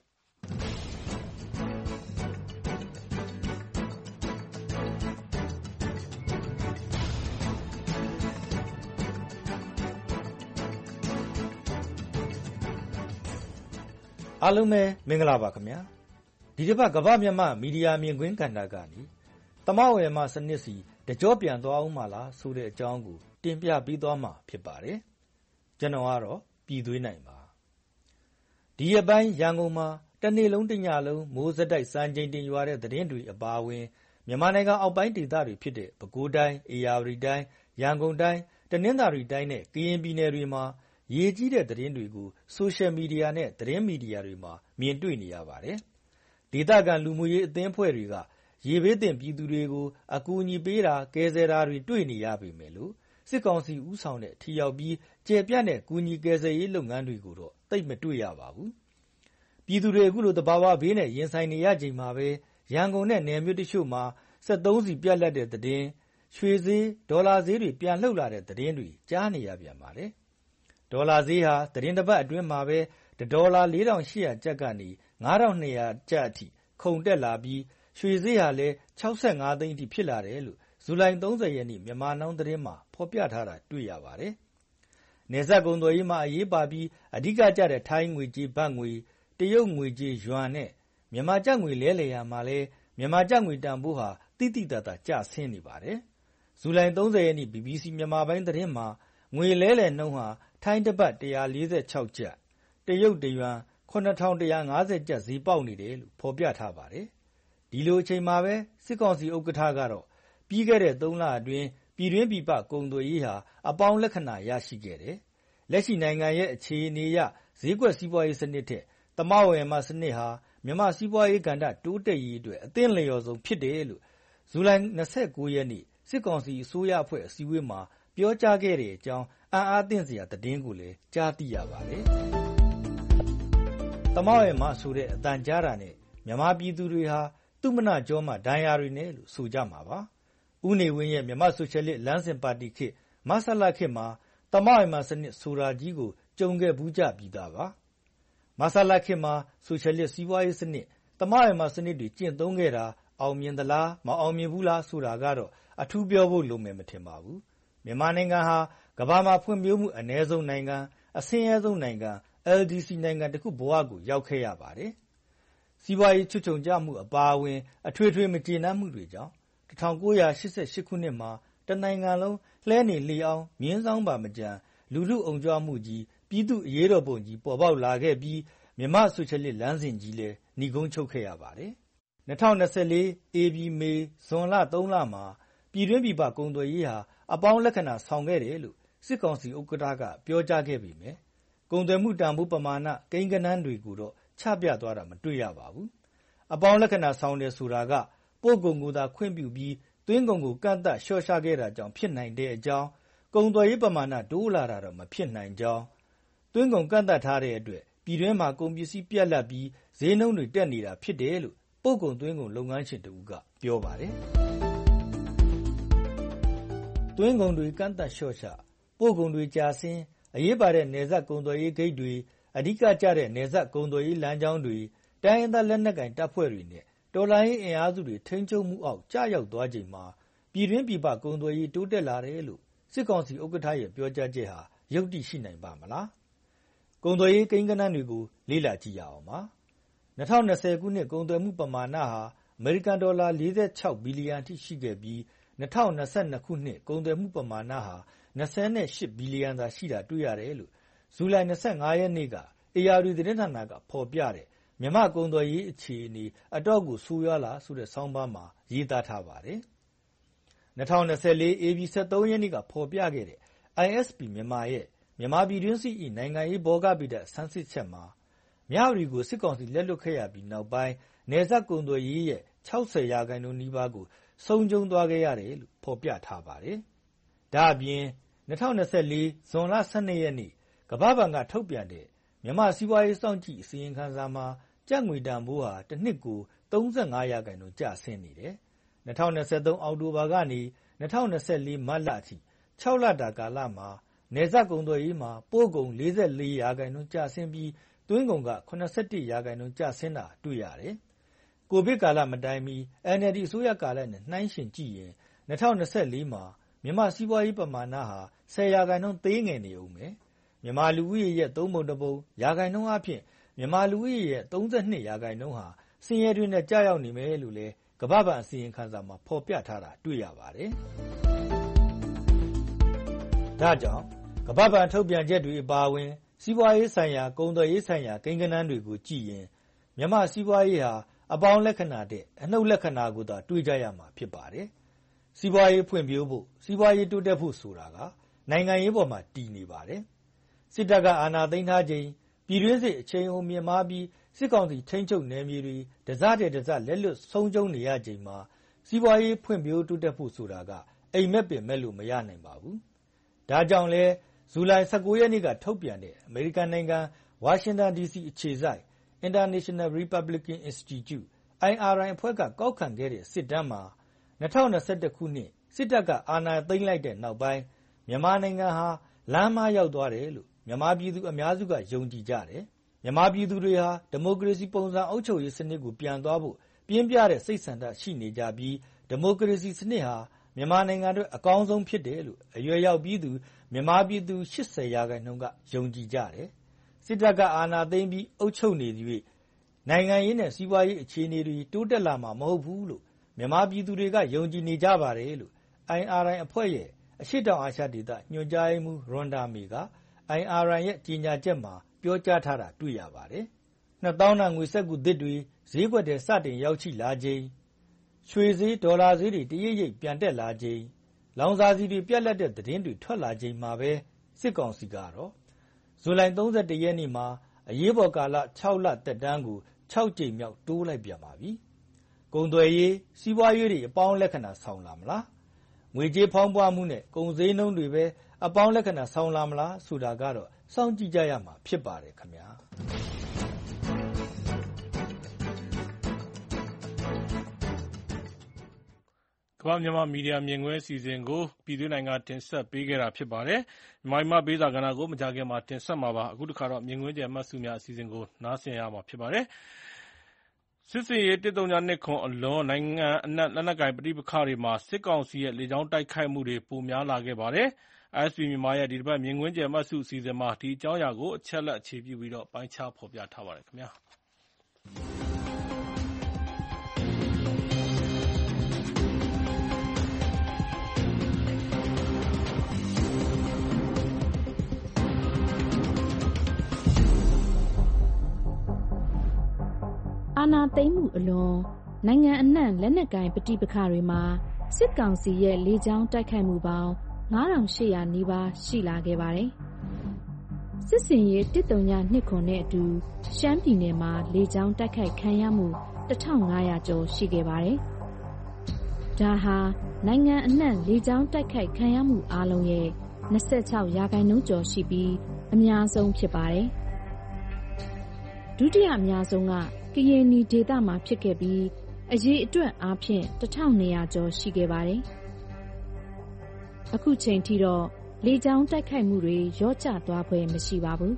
အားလုံးပဲမင်္ဂလာပါခင်ဗျာဒီတစ်ပတ်ကမ္ဘာ့မြန်မာမီဒီယာမြင်ကွင်းကဏ္ဍကနေသမဝေမစနစ်စီတကြောပြန်သွားအောင်မလားဆိုတဲ့အကြောင်းကိုတင်ပြပေးသွားမှာဖြစ်ပါတယ်ကျွန်တော်ကတော့ပြည်သွေးနိုင်ပါဒီအပိုင်းရန်ကုန်မှာတနေ့လုံးတညလုံးမိုးစက်တိုက်စံချိန်တင်ရွာတဲ့သတင်းတွေအပါအဝင်မြန်မာနိုင်ငံအောက်ပိုင်းဒေသတွေဖြစ်တဲ့ပဲခူးတိုင်းအေရဝတီတိုင်းရန်ကုန်တိုင်းတနင်္သာရီတိုင်းနဲ့ကရင်ပြည်နယ်တွေမှာရေကြီးတဲ့သတင်းတွေကိုဆိုရှယ်မီဒီယာနဲ့သတင်းမီဒီယာတွေမှာမြင်တွေ့နေရပါတယ်ဒေသခံလူမှုရေးအသင်းအဖွဲ့တွေကရေဘေးသင့်ပြည်သူတွေကိုအကူအညီပေးတာကယ်ဆယ်တာတွေတွေ့နေရပေမဲ့လို့စစ်ကောင်စီဦးဆောင်တဲ့ထီရောက်ပြီးကျေပြန့်တဲ့ကူညီကယ်ဆယ်ရေးလုပ်ငန်းတွေကိုတော့သိပ်မတွေ့ရပါဘူးပြည်သူတွေအခုလိုတဘာဝဘေးနဲ့ရင်ဆိုင်နေရချိန်မှာပဲရန်ကုန်နဲ့နယ်မြို့တချို့မှာ73စီပြတ်လက်တဲ့သတင်းရွှေဈေးဒေါ်လာဈေးတွေပြန်လှုပ်လာတဲ့သတင်းတွေကြားနေရပြန်ပါတယ်ဒေါ်လာဈေးဟာသတင်းတစ်ပတ်အတွင်းမှာပဲဒေါ်လာ4800ကျပ်ကနေ9200ကျပ်အထိခုန်တက်လာပြီးရွှေဈေးဟာလည်း65သိန်းအထိဖြစ်လာတယ်လို့ဇူလိုင်30ရက်နေ့မြန်မာနောင်သတင်းမှာဖော်ပြထားတာတွေ့ရပါတယ်။နယ်စပ်ကုန်သွယ်ရေးမှာအရေးပါပြီးအဓိကကျတဲ့ထိုင်းငွေကြေးဘတ်ငွေတရုတ်ငွေကြေးယွမ်နဲ့မြန်မာကျပ်ငွေလဲလှယ်ရာမှာလည်းမြန်မာကျပ်ငွေတန်ဖိုးဟာတိတိတတ်ကျဆင်းနေပါတယ်။ဇူလိုင်30ရက်နေ့ BBC မြန်မာပိုင်းသတင်းမှာငွေလဲလှယ်နှုန်းဟာထိုင်းတစ်ပတ်146ကျပ်တရုတ်တယွမ်9150ကျပ်ဈေးပေါက်နေတယ်လို့ဖော်ပြထားပါတယ်။ဒီလိုအချိန်မှာပဲစစ်ကောင်စီဥက္ကဋ္ဌကတော့ပြီးခဲ့တဲ့3လအတွင်းပြည်တွင်းပြည်ပကုန်သွယ်ရေးဟာအပေါင်းလက္ခဏာရရှိခဲ့တယ်။လက်ရှိနိုင်ငံရဲ့အခြေအနေအရဈေးကွက်စီးပွားရေးစနစ်ထက်သမဝေမစနစ်ဟာမြန်မာစီးပွားရေးကဏ္ဍတိုးတက်ရေးအတွက်အသင့်လျော်ဆုံးဖြစ်တယ်လို့ဇူလိုင်29ရက်နေ့စစ်ကောင်စီအစိုးရအဖွဲ့အစည်းအဝေးမှာပြောကြားခဲ့တဲ့အကြောင်းအံ့အားသင့်စရာသတင်းကိုလည်းကြားသိရပါတယ်။သမဝေမဆိုတဲ့အတန်ကြားတာနဲ့မြန်မာပြည်သူတွေဟာသူမနာကြောမှာဒဏ်ရာတွေနဲ့လို့ဆိုကြမှာပါ။ဦးနေဝင်းရဲ့မြန်မာဆိုရှယ်လစ်လမ်းစဉ်ပါတီခေတ်မဆလခေတ်မှာသမဝေမစနစ်ဆိုတာကြီးကိုကြုံခဲ့ဘူးကြပြီးသားပါ။မဆလခေတ်မှာဆိုရှယ်လစ်စီးပွားရေးစနစ်သမဝေမစနစ်တွေကျင့်သုံးခဲ့တာအောင်မြင်သလားမအောင်မြင်ဘူးလားဆိုတာကတော့အထူးပြောဖို့လိုမယ်မထင်ပါဘူး။မြန်မာနိုင်ငံဟာကမ္ဘာမှာဖွံ့ဖြိုးမှုအနည်းဆုံးနိုင်ငံအဆင်းရဲဆုံးနိုင်ငံ LDC နိုင်ငံတစ်ခုဘဝကိုရောက်ခဲ့ရပါတယ်။စီးပွားရေးချွတ်ချုံကြမှုအပါအဝင်အထွေထွေမကျေနပ်မှုတွေကြောင့်1988ခုနှစ်မှာတနိုင်ငံလုံးလှဲနေလျောင်းမြင်းဆောင်ပါမကြံလူထုအုံကြွမှုကြီးပြည်သူအရေးတော်ပုံကြီးပေါ်ပေါက်လာခဲ့ပြီးမြန်မာဆိုရှယ်လစ်လမ်းစဉ်ကြီးလည်းဏိဂုံးချုပ်ခဲ့ရပါတယ်။2024 AB မေဇွန်လ3လမှာပြည်တွင်းပြည်ပကုန်သွယ်ရေးဟာအပေါင်းလက္ခဏာဆောင်ခဲ့တယ်လို့စစ်ကောင်စီဥက္ကဋ္ဌကပြောကြားခဲ့ပေမယ့်ကုန်သွယ်မှုတန်ဖိုးပမာဏကိန်းဂဏန်းတွေကိုတော့ချပြသွားတာမတွေ့ရပါဘူး။အပေါင်းလက္ခဏာဆောင်တယ်ဆိုတာကပို့ကုန်ကိုသာခွင့်ပြုပြီးသွင်းကုန်ကိုကန့်သတ်လျှော့ချခဲ့တာကြောင့်ဖြစ်နိုင်တဲ့အကြောင်းကုန်သွယ်ရေးပမာဏတိုးလာတာတော့မဖြစ်နိုင်ကြောင်းသွင်းကုန်ကန့်သတ်ထားတဲ့အတွက်ပြည်တွင်းမှာကုန်ပစ္စည်းပြတ်လပ်ပြီးဈေးနှုန်းတွေတက်နေတာဖြစ်တယ်လို့ပို့ကုန်သွင်းကုန်လုပ်ငန်းရှင်တဦးကပြောပါတယ်။သွင်းကုန်တွေကန့်သတ်လျှော့ချပို့ကုန်တွေကြာဆင်းအရေးပါတဲ့နယ်စပ်ကုန်သွယ်ရေးဂိတ်တွေအဓိကကျတဲ့နယ်စပ်ကုန်သွယ်ရေးလမ်းကြောင်းတွေတိုင်းရင်းသားလက်နက်ကိုင်တပ်ဖွဲ့တွေနဲ့တော်လှန်ရေးအင်အားစုတွေထိန်းချုပ်မှုအောက်ကျရောက်သွားချိန်မှာပြည်တွင်းပြည်ပကုန်သွယ်ရေးတိုးတက်လာတယ်လို့စစ်ကောင်စီဥက္ကဋ္ဌရဲ့ပြောကြားချက်ဟာယုတ္တိရှိနိုင်ပါမလား။ကုန်သွယ်ရေးကိန်းဂဏန်းတွေကိုလေ့လာကြည့်ရအောင်ပါ။2020ခုနှစ်ကုန်သွယ်မှုပမာဏဟာအမေရိကန်ဒေါ်လာ46ဘီလီယံအထိရှိခဲ့ပြီး2022ခုနှစ်ကုန်သွယ်မှုပမာဏဟာ28ဘီလီယံသာရှိတာတွေ့ရတယ်လို့ဇူလိုင်25ရက်နေ့ကဧရာဝတီသတင်းဌာနကဖော်ပြတဲ့မြန်မာကုန်သွယ်ရေးအခြေအနေအတော့ကိုဆိုးရွားလာဆိုတဲ့ဆောင်းပါးမှာရေးသားထားပါတယ်။2024 AB 73ရက်နေ့ကဖော်ပြခဲ့တဲ့ ISP မြန်မာရဲ့မြန်မာပြည်တွင်းစစ်၏နိုင်ငံရေးဘောဂဗိဒဆန်းစစ်ချက်မှာမြဝတီကိုစစ်ကောင်စီလက်လွတ်ခဲ့ရပြီးနောက်ပိုင်းနယ်စပ်ကုန်သွယ်ရေးရဲ့60%နီးပါးကိုဆုံးရှုံးသွားခဲ့ရတယ်လို့ဖော်ပြထားပါတယ်။ဒါအပြင်2024ဇွန်လ12ရက်နေ့ကမ္ဘာ့ဘဏ်ကထုတ်ပြန်တဲ့မြန်မာစီးပွားရေးစောင့်ကြည့်အစီရင်ခံစာမှာကျပ်ငွေတန်ဖိုးဟာတစ်နှစ်ကို35%ကျဆင်းနေတယ်။2023အောက်တိုဘာကနေ2024မတ်လအထိ6လတာကာလမှာနယ်စပ်ကုန်သွယ်ရေးမှာပို့ကုန်44%ကျဆင်းပြီးသွင်းကုန်က81%ကျဆင်းတာတွေ့ရတယ်။ကိုဗစ်ကာလမတိုင်မီ NLD အစိုးရကာလနဲ့နှိုင်းယှဉ်ကြည့်ရင်2024မှာမြန်မာစီးပွားရေးပမာဏဟာ10%သေးငယ်နေဦးမယ်။မြန်မာလူဦးရေရဲ့3ပုံ1ပုံရာခိုင်နှုန်းအဖြစ်မြန်မာလူဦးရေရဲ့32%ဟာဆင်းရဲတွင်းနဲ့ကြာရောက်နေမယ်လို့လည်းကမ္ဘာ့ဘဏ်အစီရင်ခံစာမှာဖော်ပြထားတာတွေ့ရပါတယ်။ဒါကြောင့်ကမ္ဘာ့ဘဏ်ထုတ်ပြန်ချက်တွေအပါအဝင်စီးပွားရေးဆိုင်ရာကုန်သွယ်ရေးဆိုင်ရာကိန်းဂဏန်းတွေကိုကြည့်ရင်မြန်မာစီးပွားရေးဟာအပေါင်းလက္ခဏာတဲ့အနှုတ်လက္ခဏာကိုသာတွေ့ကြရမှာဖြစ်ပါတယ်။စီးပွားရေးဖွံ့ဖြိုးဖို့စီးပွားရေးတိုးတက်ဖို့ဆိုတာကနိုင်ငံရေးပေါ်မှာတည်နေပါတယ်။စစ်တပ်ကအာဏာသိမ်းထားချိန်ပြည်တွင်းစစ်အချိန်အဟုန်မြင့်မားပြီးစစ်ကောင်စီထိန်းချုပ်နယ်မြေတွေတစတဲ့တစလက်လွတ်ဆုံးရှုံးနေရချိန်မှာစီးပွားရေးဖွံ့ဖြိုးတိုးတက်ဖို့ဆိုတာကအိမ်မက်ပင်မဲ့လို့မရနိုင်ပါဘူး။ဒါကြောင့်လဲဇူလိုင်19ရက်နေ့ကထုတ်ပြန်တဲ့အမေရိကန်နိုင်ငံဝါရှင်တန် DC အခြေစိုက် International Republican Institute IRI အဖွဲ့ကကောက်ခံခဲ့တဲ့စစ်တမ်းမှာ2021ခုနှစ်စစ်တပ်ကအာဏာသိမ်းလိုက်တဲ့နောက်ပိုင်းမြန်မာနိုင်ငံဟာလမ်းမရောက်သွားတယ်လို့မြန်မာပြည်သူအများစုကယုံကြည်ကြတယ်။မြန်မာပြည်သူတွေဟာဒီမိုကရေစီပုံစံအုပ်ချုပ်ရေးစနစ်ကိုပြန်သွားဖို့ပြင်းပြတဲ့စိတ်ဆန္ဒရှိနေကြပြီးဒီမိုကရေစီစနစ်ဟာမြန်မာနိုင်ငံအတွက်အကောင်းဆုံးဖြစ်တယ်လို့အရွယ်ရောက်ပြီးသူမြန်မာပြည်သူ80%ကယုံကြည်ကြတယ်။စစ်တပ်ကအာဏာသိမ်းပြီးအုပ်ချုပ်နေသရွေ့နိုင်ငံရေးနဲ့စီးပွားရေးအခြေအနေတွေတိုးတက်လာမှာမဟုတ်ဘူးလို့မြန်မာပြည်သူတွေကယုံကြည်နေကြပါတယ်လို့ IRI အဖွဲ့ရဲ့အရှေ့တောင်အာရှဒေသညွှန်ကြားရေးမှူးရွန်ဒါမီက IRI ရဲ့ကြေညာချက်မှာပြောကြားထားတာတွေ့ရပါတယ်။2000တန်ငွေစက္ကူသစ်တွေဈေးကွက်ထဲစတင်ရောက်ရှိလာချိန်ရွှေဈေးဒေါ်လာဈေးတွေတရိပ်ရိပ်ပြန်တက်လာချိန်လောင်စာဆီတွေပြတ်လတ်တဲ့သတင်းတွေထွက်လာချိန်မှာပဲစစ်ကောင်စီကတော့ဇူလိုင်31ရက်နေ့မှာအရေးပေါ်ကာလ6လသက်တမ်းကို6ကြိမ်မြောက်တိုးလိုက်ပြန်ပါပြီ။ကုန်သွယ်ရေးစီးပွားရေးတွေအပေါင်းလက္ခဏာဆောင်လာမလား။ငွေကြေးဖောင်းပွားမှုနဲ့ကုန်စည်နှုန်းတွေပဲအပေါင်းလက္ခဏာဆောင်လာမလားဆိုတာကတော့စောင့်ကြည့်ကြရမှာဖြစ်ပါတယ်ခင်ဗျာ။ကမ္ဘာမြန်မာမီဒီယာမြင်ကွင်းအစီအစဉ်ကိုပြည်တွင်းနိုင်ငံတင်ဆက်ပေးခဲ့တာဖြစ်ပါတယ်။မြန်မာပေးစာကဏ္ဍကိုမကြခင်မှာတင်ဆက်မှာပါ။အခုတစ်ခါတော့မြင်ကွင်းကျယ်မှတ်စုများအစီအစဉ်ကိုနားဆင်ရမှာဖြစ်ပါတယ်။စစ်စင်ရေး132အလွန်နိုင်ငံအနှံ့လက်နက်ကိုင်ပဋိပက္ခတွေမှာစစ်ကောင်စီရဲ့လေကြောင်းတိုက်ခိုက်မှုတွေပိုများလာခဲ့ပါတယ်။ ISP မြန်မာရဲ့ဒီတစ်ပတ်မြင်ကွင်းကျယ်မှတ်စုအစီအစဉ်မှာဒီအကြောင်းအရာကိုအချက်လက်အခြေပြုပြီးတော့ပိုင်းခြားဖော်ပြထားပါတယ်ခင်ဗျာ။အာဏာသိမ်းမှုအလွန်နိုင်ငံအနှံ့လက်နက်ကိုင်ပဋိပက္ခတွေမှာစစ်ကောင်စီရဲ့လေကြောင်းတိုက်ခိုက်မှုပေါင်း9800နီးပါးရှိလာခဲ့ပါတယ်။စစ်စင်ရေး102နဲ့အတူရှမ်းပြည်နယ်မှာလေကြောင်းတိုက်ခိုက်ခံရမှု1500ကျော်ရှိခဲ့ပါတယ်။ဒါဟာနိုင်ငံအနှံ့လေကြောင်းတိုက်ခိုက်ခံရမှုအားလုံးရဲ့26%ကျော်ရှိပြီးအများဆုံးဖြစ်ပါတယ်။ဒုတိယအများဆုံးကကရင်နီဒေသမှာဖြစ်ခဲ့ပြီးအရေအတွက်အားဖြင့်1200ကျော်ရှိခဲ့ပါတယ်။အခုချိန်ထိတော့လေကြောင်းတိုက်ခိုက်မှုတွေရော့ကျသွားဖွယ်မရှိပါဘူး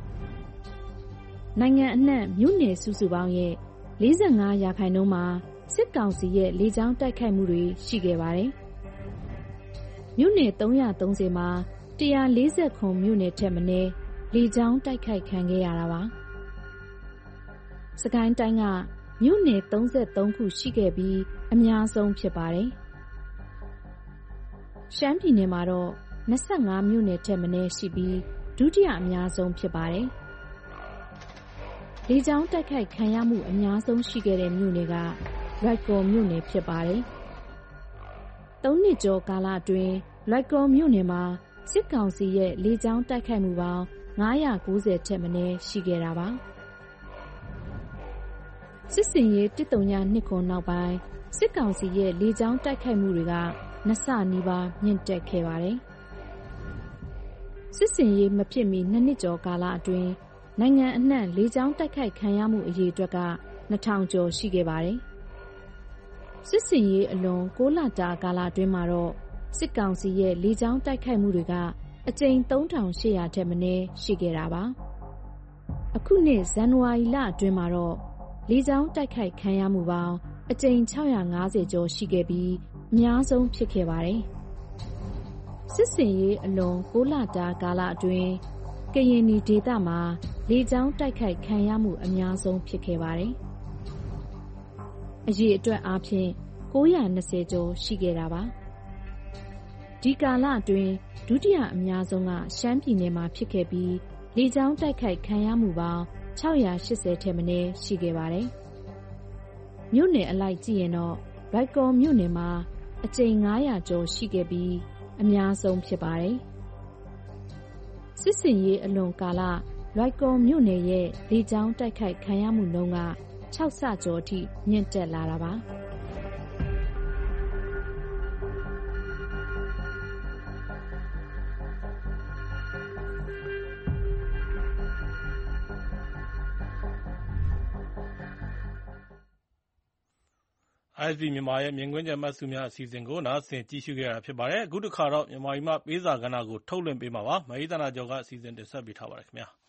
။နိုင်ငံအနှံ့မြို့နယ်စုစုပေါင်းရဲ့45%မှာစစ်ကောင်စီရဲ့လေကြောင်းတိုက်ခိုက်မှုတွေရှိခဲ့ပါတယ်။မြို့နယ်330မှာ140မြို့နယ်ထက်မနည်းလေကြောင်းတိုက်ခိုက်ခံခဲ့ရတာပါ။စကိုင်းတိုင်းကမြို့နယ်33ခုရှိခဲ့ပြီးအများဆုံးဖြစ်ပါတယ်။ရှမ်းပြည်နယ်မှာတော့25မြို့နယ်ထက်မနည်းရှိပြီးဒုတိယအများဆုံးဖြစ်ပါတယ်။လေကြောင်းတိုက်ခိုက်ခံရမှုအများဆုံးရှိခဲ့တဲ့မြို့နယ်ကလွိုက်ကော်မြို့နယ်ဖြစ်ပါတယ်။3နှစ်ကျော်ကာလအတွင်းလွိုက်ကော်မြို့နယ်မှာစစ်ကောင်စီရဲ့လေကြောင်းတိုက်ခိုက်မှုပေါင်း990ထက်မနည်းရှိခဲ့တာပါ။စစ်စင်ရေး102နောက်ပိုင်းစစ်ကောင်စီရဲ့လေကြောင်းတိုက်ခိုက်မှုတွေက2ဆနီးပါးမြင့်တက်ခဲ့ပါတယ်။စစ်စင်ရေးမဖြစ်မီ2နှစ်ကျော်ကာလအတွင်းနိုင်ငံအနှံ့လေကြောင်းတိုက်ခိုက်ခံရမှုအရေအတွက်က2000ကျော်ရှိခဲ့ပါတယ်။စစ်စင်ရေးအလွန်6လတာကာလအတွင်းမှာတော့စစ်ကောင်စီရဲ့လေကြောင်းတိုက်ခိုက်မှုတွေကအကြိမ်3800ထက်မနည်းရှိခဲ့တာပါ။အခုနှစ်ဇန်နဝါရီလအတွင်းမှာတော့လေကြောင်းတိုက်ခိုက်ခံရမှုပေါင်းအကြိမ်650ကျော်ရှိခဲ့ပြီးအများဆုံးဖြစ်ခဲ့ပါတယ်။စစ်စင်ရေးအလွန်6လတာကာလအတွင်းကရင်နီဒေသမှာလေကြောင်းတိုက်ခိုက်ခံရမှုအများဆုံးဖြစ်ခဲ့ပါတယ်။အရေအတွက်အားဖြင့်920ကျော်ရှိခဲ့တာပါ။ဒီကာလအတွင်းဒုတိယအများဆုံးကရှမ်းပြည်နယ်မှာဖြစ်ခဲ့ပြီးလေကြောင်းတိုက်ခိုက်ခံရမှုပေါင်း680ထက်မနည်းရှိခဲ့ပါတယ်။မြို့နယ်အလိုက်ကြည့်ရင်တော့လွိုက်ကော်မြို့နယ်မှာအကြိမ်900ကျော်ရှိခဲ့ပြီးအများဆုံးဖြစ်ပါတယ်။စစ်စင်ရေးအလွန်ကာလလွိုက်ကော်မြို့နယ်ရဲ့လေကြောင်းတိုက်ခိုက်ခံရမှုနှုန်းက6ဆကျော်အထိမြင့်တက်လာတာပါ။ ISP မြန်မာရဲ့မြင်ကွင်းချက်မှတ်စုများအစီအစဉ်ကိုနားဆင်ကြည့်ရှုခဲ့ရတာဖြစ်ပါတယ်။အခုတစ်ခါတော့မြန်မာပြည်မှာပေးစာကဏ္ဍကိုထုတ်လွှင့်ပေးမှာပါ။မဟိသနာကျော်ကအစီအစဉ်တင်ဆက်ပေးထားပါတယ်ခင်ဗျာ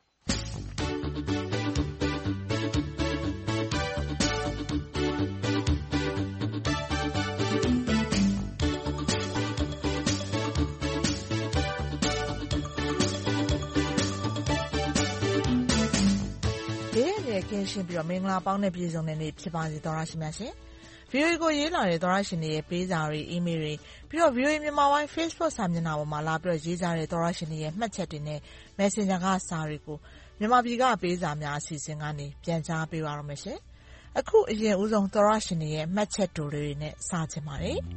။ဘေးရည်ကင်းရှင်းပြီးတော့မင်္ဂလာပေါင်းနဲ့ပြည်စုံတဲ့နေ့ဖြစ်ပါစေသောရရှိမြတ်ရှင်။ VOA ကိုရေးလာတဲ့သောရရှင်တွေရဲ့ပေးစာတွေအီးမေးလ်တွေပြီးတော့ VOA မြန်မာပိုင်း Facebook စာမျက်နှာပေါ်မှာလာပြီးတော့ရေးကြတဲ့သောရရှင်တွေရဲ့မှတ်ချက်တွေနဲ့ Messenger ကစာတွေကိုမြန်မာပြည်ကပေးစာများအစီအစဉ်ကနေပြန်ကြားပေးပါရမယ်ရှင်။အခုအရင်ဦးဆုံးသောရရှင်တွေရဲ့မှတ်ချက်တိုတွေနဲ့စချင်ပါတယ်။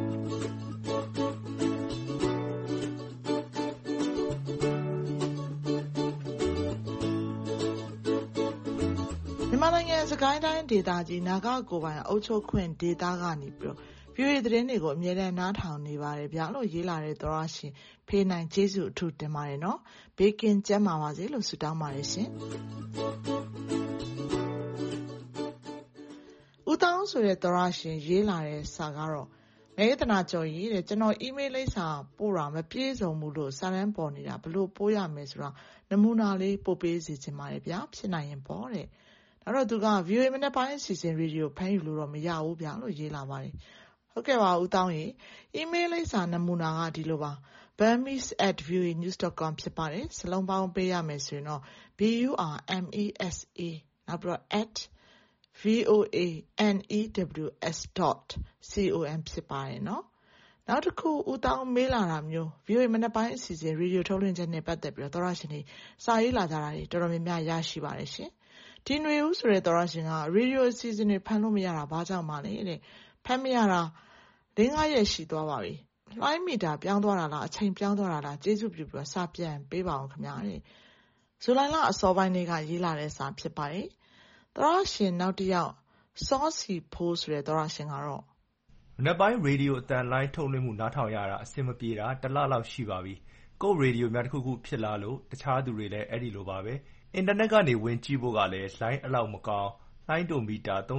မြန်မာနိုင်ငံစကိုင်းတိုင်းဒေသကြီးနာဂကိုပိုင်အုပ်ချုပ်ခွင့်ဒေသကနေပြီးတော့ VOA သတင်းတွေကိုအမြဲတမ်းနားထောင်နေပါတယ်ဗျာလို့ရေးလာတဲ့သောရရှင်ဖေးနိုင်ကျေးဇူးအထူးတင်ပါတယ်နော်။ဘေးကင်းကျန်းမာပါစေလို့ဆုတောင်းပါတယ်ရှင်။ဦးတောင်းဆိုတဲ့သောရရှင်ရေးလာတဲ့စာကတော့မေတနာကျော်ရေးတဲ့ကျွန်တော်အီးမေးလ်လိပ်စာပို့တာမပြည့်စုံဘူးလို့စာတမ်းပေါ်နေတာဘလို့ပို့ရမယ်ဆိုတာနမူနာလေးပို့ပေးစီချင်ပါတယ်ဗျာဖြစ်နိုင်ရင်ပေါ့တဲ့။ဒါတော့သူက VOA မနေ့ပိုင်းအစီအစဉ်ရေဒီယိုဖမ်းယူလို့တော့မရဘူးဗျာလို့ရေးလာပါတယ်။ဟုတ်ကဲ့ပါဦးတောင်းရေအီးမေးလ်လိပ်စာနမူနာကဒီလိုပါ burmese@voanews.com ဖြစ်ပါတယ်။စလုံးပေါင်းပေးရမယ်ဆိုရင်တော့ BURMESA နောက်ပြီးတော့ @voanews.com ဖြစ်ပါတယ်နော်။နောက်တစ်ခုဦးတောင်းမေးလာတာမျိုး VOA မနေ့ပိုင်းအစီအစဉ်ရေဒီယိုထုတ်လွှင့်ချက်နဲ့ပတ်သက်ပြီးတော့သောရရှင်တွေစာရေးလာကြတာတွေတော်တော်များများရရှိပါတယ်ရှင်။ဒီຫນွေဦးဆိုတဲ့သောရရှင်ကရေဒီယိုအစီအစဉ်တွေဖမ်းလို့မရတာဘာကြောင့်မှလဲတဲ့ဖမ်းမရတာ 4-5 ရက်ရှိသွားပါပြီလှိုင်းမီတာပြောင်းသွားတာလားအချိန်ပြောင်းသွားတာလားကျေးဇူးပြုပြီးတော့စာပြန်ပေးပါအောင်ခင်ဗျာတဲ့ဇူလိုင်လအစောပိုင်းလေးကရေးလာတဲ့စာဖြစ်ပါတယ်သောရရှင်နောက်တစ်ယောက်စောစီဖိုးဆိုတဲ့သောရရှင်ကတော့မနက်ပိုင်းရေဒီယိုအတန်လိုင်းထုတ်လွှင့်မှုနားထောင်ရတာအဆင်မပြေတာတစ်လလောက်ရှိပါပြီကိုယ့်ရေဒီယိုများတစ်ခုခုဖြစ်လာလို့တခြားသူတွေလည်းအဲ့ဒီလိုပါပဲအင်တာနက်ကနေဝင်ကြည့်ဖို့ကလည်းလိုင်းအလောက်မကောင်းလိုင်းဒိုမီတာ31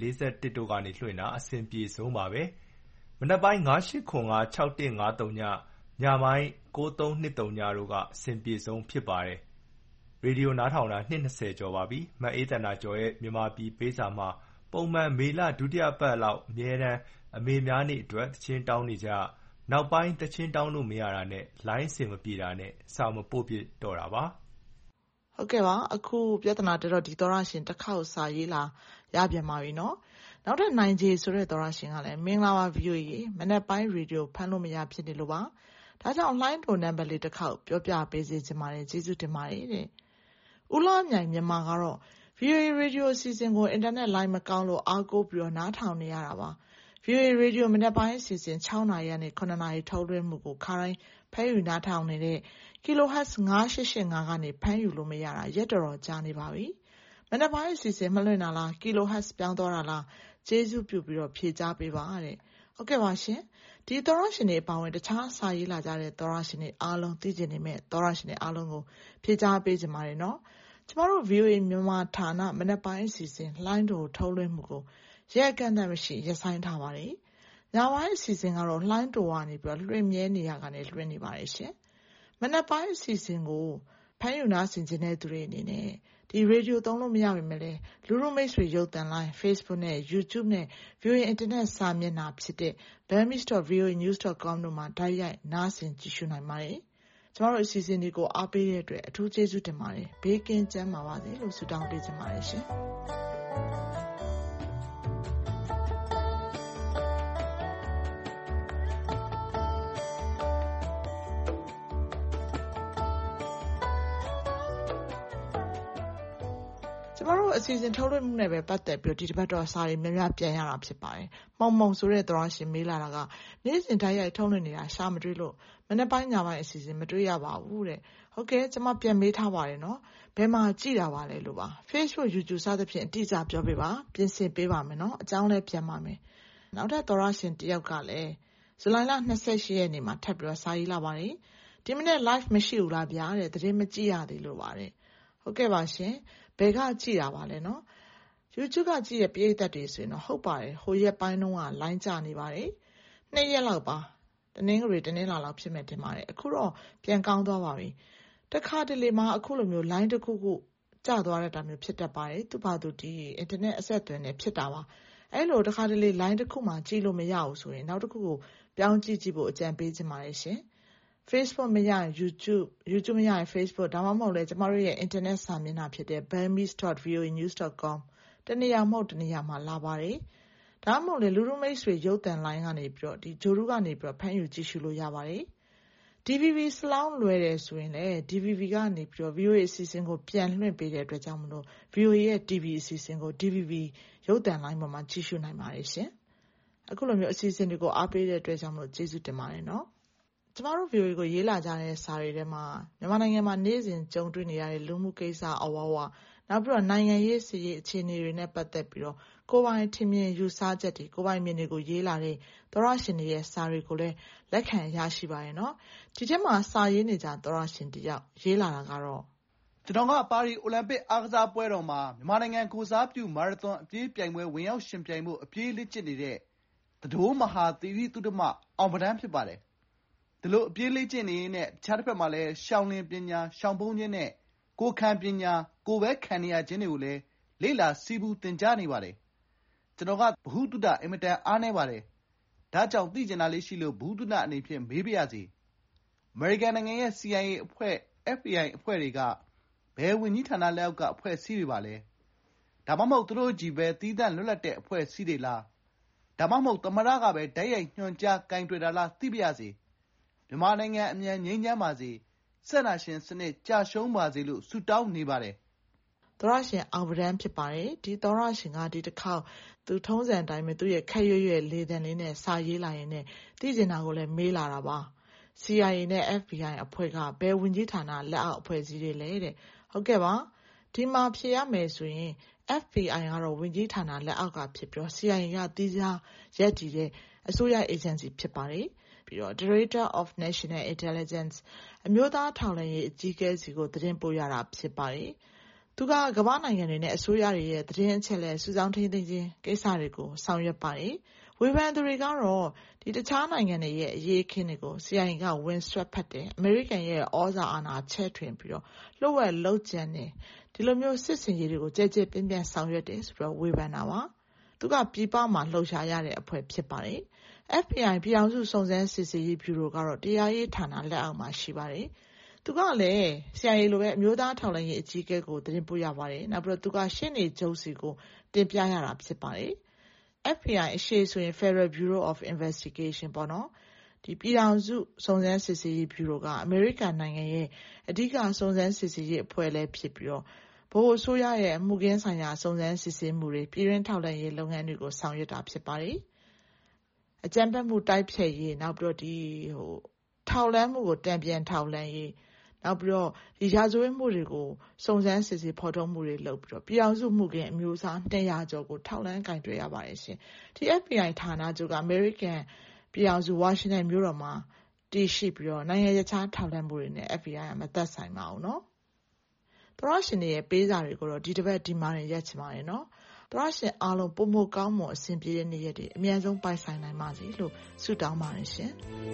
41တို့ကနေလွှင့်တာအဆင်ပြေဆုံးပါပဲမနက်ပိုင်း98056153ညညပိုင်း9323တို့ကအဆင်ပြေဆုံးဖြစ်ပါတယ်ရေဒီယိုနားထောင်တာနှစ်20ကျော်ပါပြီမအေးတနာကျော်ရဲ့မြန်မာပြည်ပေးစာမှာပုံမှန်မေလဒုတိယပတ်လောက်အမြဲတမ်းအမေများနေ့အတွက်သချင်းတောင်းနေကြနောက်ပိုင်းသချင်းတောင်းလို့မရတာနဲ့လိုင်းအဆင်မပြေတာနဲ့စာမပို့ဖြစ်တော့တာပါဟုတ်ကဲ့ပါအခုပြဿနာတက်တော့ဒီသောရရှင်တစ်ခေါက်စာရေးလာရပြန်ပါပြီနော်နောက်ထပ်နိုင်ကြီးဆိုတဲ့သောရရှင်ကလည်းမင်္ဂလာပါ VOA မနက်ပိုင်းရေဒီယိုဖမ်းလို့မရဖြစ်နေလို့ပါဒါကြောင့်လိုင်းတိုနံပါတ်လေးတစ်ခေါက်ပြောပြပေးစေချင်ပါတယ်ကျေးဇူးတင်ပါတယ်တဲ့ဦးလာမြိုင်မြန်မာကတော့ VOA ရေဒီယိုအစီအစဉ်ကိုအင်တာနက်လိုင်းမကောင်းလို့အားကိုးပြီးတော့နားထောင်နေရတာပါ VOA ရေဒီယိုမနက်ပိုင်းအစီအစဉ်6နာရီနဲ့9နာရီထုတ်လွှင့်မှုကိုခါတိုင်းဖမ်းယူနားထောင်နေတဲ့ kHz 9885ကနေဖမ်းယူလို့မရတာရက်တော်ကြာနေပါပြီမနက်ပိုင်းအစီအစဉ်မလွှင့်တာလား kHz ပြောင်းသွားတာလားကျေးဇူးပြုပြီးတော့ဖြေကြားပေးပါတဲ့ဟုတ်ကဲ့ပါရှင်ဒီသောရရှင်တွေအပါအဝင်တခြားစာရေးလာကြတဲ့သောရရှင်တွေအားလုံးသိကျင်နေမဲ့သောရရှင်တွေအားလုံးကိုဖြေကြားပေးကြပါရနော်ကျမတို့ VOA မြန်မာဌာနမနက်ပိုင်းအစီအစဉ်လိုင်းတိုထုတ်လွှင့်မှုကိုရက်ကန်တမရှိရပ်ဆိုင်းထားပါတယ်ညပိုင်းအစီအစဉ်ကတော့လိုင်းတိုကနေပြီးတော့လွှင့်မြဲနေရကနေလွှင့်နေပါတယ်ရှင်မနက်ပိုင်းအစီအစဉ်ကိုဖမ်းယူနာဆင်ခြင်တဲ့သူတွေအနေနဲ့ဒီရေဒီယိုသုံးလို့မရပါမယ်လေလူလူမိတ်ဆွေရုပ်သံလိုင်း Facebook နဲ့ YouTube နဲ့ VOA Internet စာမျက်နှာဖြစ်တဲ့ burmese.voanews.com တို့မှာတိုက်ရိုက်နားဆင်ကြည့်ရှုနိုင်ပါတယ်ကျမတို့အစီအစဉ်တွေကိုအားပေးတဲ့အတွက်အထူးကျေးဇူးတင်ပါတယ်ဘေးကင်းကျန်းမာပါစေလို့ဆုတောင်းပေးချင်ပါတယ်ရှင်ကျမတို့အစီအစဉ်ထုတ်လွှင့်မှုနဲ့ပဲပတ်သက်ပြီးဒီတစ်ပတ်တော့စာရီများများပြန်ရတာဖြစ်ပါတယ်။မောင်ဆိုတဲ့သောရရှင်မေးလာတာကနေ့စဉ်တိုက်ရိုက်ထုတ်လွှင့်နေတာရှာမတွေ့လို့မနေ့ပိုင်းညပိုင်းအစီအစဉ်မတွေ့ရပါဘူးတဲ့။ဟုတ်ကဲ့ကျမပြန်မေးထားပါတယ်နော်။ဘယ်မှာကြည့်တာပါလဲလို့ပါ။ Facebook YouTube စသဖြင့်အတိအကျပြောပေးပါ။ပြင်ဆင်ပေးပါမယ်နော်။အကြောင်းလည်းပြန်ပါမယ်။နောက်ထပ်သောရရှင်တယောက်ကလည်းဇူလိုင်လ28ရက်နေ့မှာထပ်ပြီးတော့စာရေးလာပါတယ်။ဒီမနေ့ live မရှိဘူးလားဗျာတဲ့သတင်းမကြည့်ရသေးလို့ပါတယ်။ဟုတ်ကဲ့ပါရှင်ဘယ်ကကြည့်တာပါလဲနော် YouTube ကကြည့်တဲ့ပရိသတ်တွေဆိုရင်တော့ဟုတ်ပါတယ်ဟိုရက်ပိုင်းတုန်းကလိုင်းကျနေပါတယ်2ရက်လောက်ပါတနင်္ဂနွေတနင်္လာလောက်ဖြစ်မဲ့တင်ပါတယ်အခုတော့ပြန်ကောင်းသွားပါပြီတခါတလေမှာအခုလိုမျိုးလိုင်းတစ်ခုခုကျသွားတဲ့တာမျိုးဖြစ်တတ်ပါတယ်သူ့ဘာသူဒီအင်တာနက်အဆက်အသွယ်နဲ့ဖြစ်တာပါအဲ့လိုတခါတလေလိုင်းတစ်ခုမှကြည့်လို့မရဘူးဆိုရင်နောက်တစ်ခုကိုပြောင်းကြည့်ဖို့အကြံပေးချင်ပါတယ်ရှင် Facebook မရရင် YouTube မရရင် Facebook ဒါမှမဟုတ်လဲကျမတို့ရဲ့ internet စာမျက်နှာဖြစ်တဲ့ burmese.voanews.com တနေရာမဟုတ်တနေရာမှာလာပါတယ်ဒါမှမဟုတ်လဲလူလူမိတ်ဆွေရုပ်သံလိုင်းကနေပြီးတော့ဒီဂျိုရူကနေပြီးတော့ဖမ်းယူကြည့်ရှုလို့ရပါတယ် DVB စလောင်းလွယ်တယ်ဆိုရင်လည်း DVB ကနေပြီးတော့ VOA အစီအစဉ်ကိုပြန်လွှင့်ပေးတဲ့အတွက်ကြောင့်မလို့ VOA ရဲ့ TV အစီအစဉ်ကို DVB ရုပ်သံလိုင်းပေါ်မှာကြည့်ရှုနိုင်ပါတယ်ရှင်အခုလိုမျိုးအစီအစဉ်တွေကိုအားပေးတဲ့အတွက်ကြောင့်မလို့ကျေးဇူးတင်ပါတယ်နော်ကျမတို့ VOA ကိုရေးလာကြတဲ့စာတွေထဲမှာမြန်မာနိုင်ငံမှာနေ့စဉ်ကြုံတွေ့နေရတဲ့လူမှုကိစ္စအဝဝနောက်ပြီးတော့နိုင်ငံရေးစီရေးအခြေအနေတွေနဲ့ပတ်သက်ပြီးတော့ကိုယ်ပိုင်ထင်မြင်ယူဆချက်တွေကိုယ်ပိုင်မြင်တွေကိုရေးလာတဲ့သောရရှင်တွေရဲ့စာတွေကိုလည်းလက်ခံရရှိပါရဲ့နော်ဒီထဲမှာစာရေးနေကြသောရရှင်တယောက်ရေးလာတာကတော့ကျွန်တော်ကပါရီအိုလံပစ်အားကစားပွဲတော်မှာမြန်မာနိုင်ငံကိုစားပြုမာရသွန်အပြေးပြိုင်ပွဲဝင်ရောက်ရှင်ပြိုင်မှုအပြေးလက်ကျစ်နေတဲ့တဒိုးမဟာသီရိသုတ္တမအောင်ပဒန်းဖြစ်ပါတယ်ဒီလိုအပြေးလေ့ကျင့်နေနဲ့တခြားတစ်ဖက်မှာလည်းရှောင်းလင်းပညာရှောင်းပုံးခြင်းနဲ့ကိုခံပညာကိုပဲခံနေရခြင်းတွေကိုလည်းလေ့လာစီးပူးသင်ကြားနေပါတယ်ကျွန်တော်ကဘဟုတုတအင်မတန်အားနည်းပါတယ်ဒါကြောင့်သိကျင်တာလေးရှိလို့ဘဟုတုတအနေဖြင့်မေးပြရစီအမေရိကန်နိုင်ငံရဲ့ CIA အဖွဲ့ FBI အဖွဲ့တွေကဘယ်ဝန်ကြီးဌာနလက်အောက်ကအဖွဲ့အစည်းတွေပါလဲဒါမှမဟုတ်သူတို့ကြည့်ပဲသီးသန့်လွတ်လပ်တဲ့အဖွဲ့အစည်းတွေလားဒါမှမဟုတ်သမ္မတကပဲတိုက်ရိုက်ညွှန်ကြားကင်တွယ်တာလားသိပြရစီမြန်မာနိုင်ငံအမြန်ငြိမ်းချမ်းပါစေဆက်နာရှင်စနစ်ကြာရှုံးပါစေလို့ဆုတောင်းနေပါတယ်သောရရှင်အောင်ပဒန်းဖြစ်ပါတယ်ဒီသောရရှင်ကဒီတစ်ခေါက်သူထုံးစံအတိုင်းပဲသူရဲ့ခက်ရွက်လေသံလေးနဲ့စာရေးလာရင်နဲ့သိကျင်တာကိုလည်းမေးလာတာပါ CIA နဲ့ FBI အဖွဲ့ကဘယ်ဝင်ကြီးဌာနလက်အောက်အဖွဲ့အစည်းတွေလဲတဲ့ဟုတ်ကဲ့ပါဒီမှာဖြေရမယ်ဆိုရင် FBI ကတော့ဝင်ကြီးဌာနလက်အောက်ကဖြစ်ပြီး CIA ကသီးခြားရပ်တည်တဲ့အစိုးရ agency ဖြစ်ပါတယ်ပြီးတော့ Director of National Intelligence အမျိုးသားထောက်လှမ်းရေးအကြီးအကဲစီကိုသတင်းပို့ရတာဖြစ်ပါတယ်သူကကမ္ဘာနိုင်ငံတွေနဲ့အစိုးရတွေရဲ့သတင်းအချက်အလက်စုဆောင်းထိန်းသိမ်းခြင်းကိစ္စတွေကိုဆောင်ရွက်ပါတယ်ဝေဖန်သူတွေကတော့ဒီတခြားနိုင်ငံတွေရဲ့အရေးအခင်းတွေကို CIA ကဝင်ဆွဲဖက်တယ်အမေရိကန်ရဲ့ဩဇာအာဏာချဲ့ထွင်ပြီးတော့လှုပ်ဝက်လှုပ်ကြံတယ်ဒီလိုမျိုးစစ်စင်ရေးတွေကိုကြဲကြဲပြင်းပြင်းဆောင်ရွက်တယ်ဆိုတော့ဝေဖန်တာပါသူကပြည်ပမှာလှုပ်ရှားရတဲ့အဖွဲ့ဖြစ်ပါတယ် FBI ပြည်အောင်စုစုံစမ်းစစ်ဆေးရေးဗျူရိုကတော့တရားရေးဌာနလက်အောက်မှာရှိပါတယ်သူကလည်း CIA လိုပဲအမျိုးသားထောက်လှမ်းရေးအကြီးအကဲကိုသတင်းပို့ရပါတယ်နောက်ပြီးတော့သူကရှင်းနေကျုပ်စီကိုတင်ပြရတာဖြစ်ပါတယ် FBI အရှေ့ဆိုရင် Federal Bureau of Investigation ပေါ့နော်ဒီပြည်ထောင်စုစုံစမ်းစစ်ဆေးရေးဗျူရိုကအမေရိကန်နိုင်ငံရဲ့အဓိကစုံစမ်းစစ်ဆေးရေးအဖွဲ့လည်းဖြစ်ပြီးတော့ဗဟိုအစိုးရရဲ့မှုခင်းဆိုင်ရာစုံစမ်းစစ်ဆေးမှုတွေပြည်တွင်းထောက်လှမ်းရေးလုပ်ငန်းတွေကိုဆောင်ရွက်တာဖြစ်ပါတယ်အကြမ်းဖက်မှုတိုက်ဖျက်ရေးနောက်ပြီးတော့ဒီထောက်လှမ်းမှုကိုတံပြန်ထောက်လှမ်းရေးနောက်ပြီးတော့ဒီရာဇဝတ်မှုတွေကိုစုံစမ်းစစ်ဆေးဖော်ထုတ်မှုတွေလုပ်ပြီးတော့ပြည်အောင်စုမှုခင်းအမျိုးအစား200ကျော်ကိုထောက်လှမ်းကင်တွယ်ရပါတယ်ရှင်ဒီ FBI ဌာနချုပ်ကအမေရိကန်ပြည်အောင်စုဝါရှင်တန်မြို့တော်မှာတည်ရှိပြီးတော့နိုင်ငံခြားထောက်လှမ်းမှုတွေနဲ့ FBI ကမသက်ဆိုင်ပါဘူးနော်သရရှင်တွေရဲ့ပေးစာတွေကိုတော့ဒီတစ်ပတ်ဒီမှာနေရက်ချင်ပါတယ်နော်သရရှင်အားလုံးပုံမကောင်းမွန်အဆင်ပြေတဲ့နေ့ရက်တွေအများဆုံးပိုင်ဆိုင်နိုင်ပါစေလို့ဆုတောင်းပါတယ်ရှင်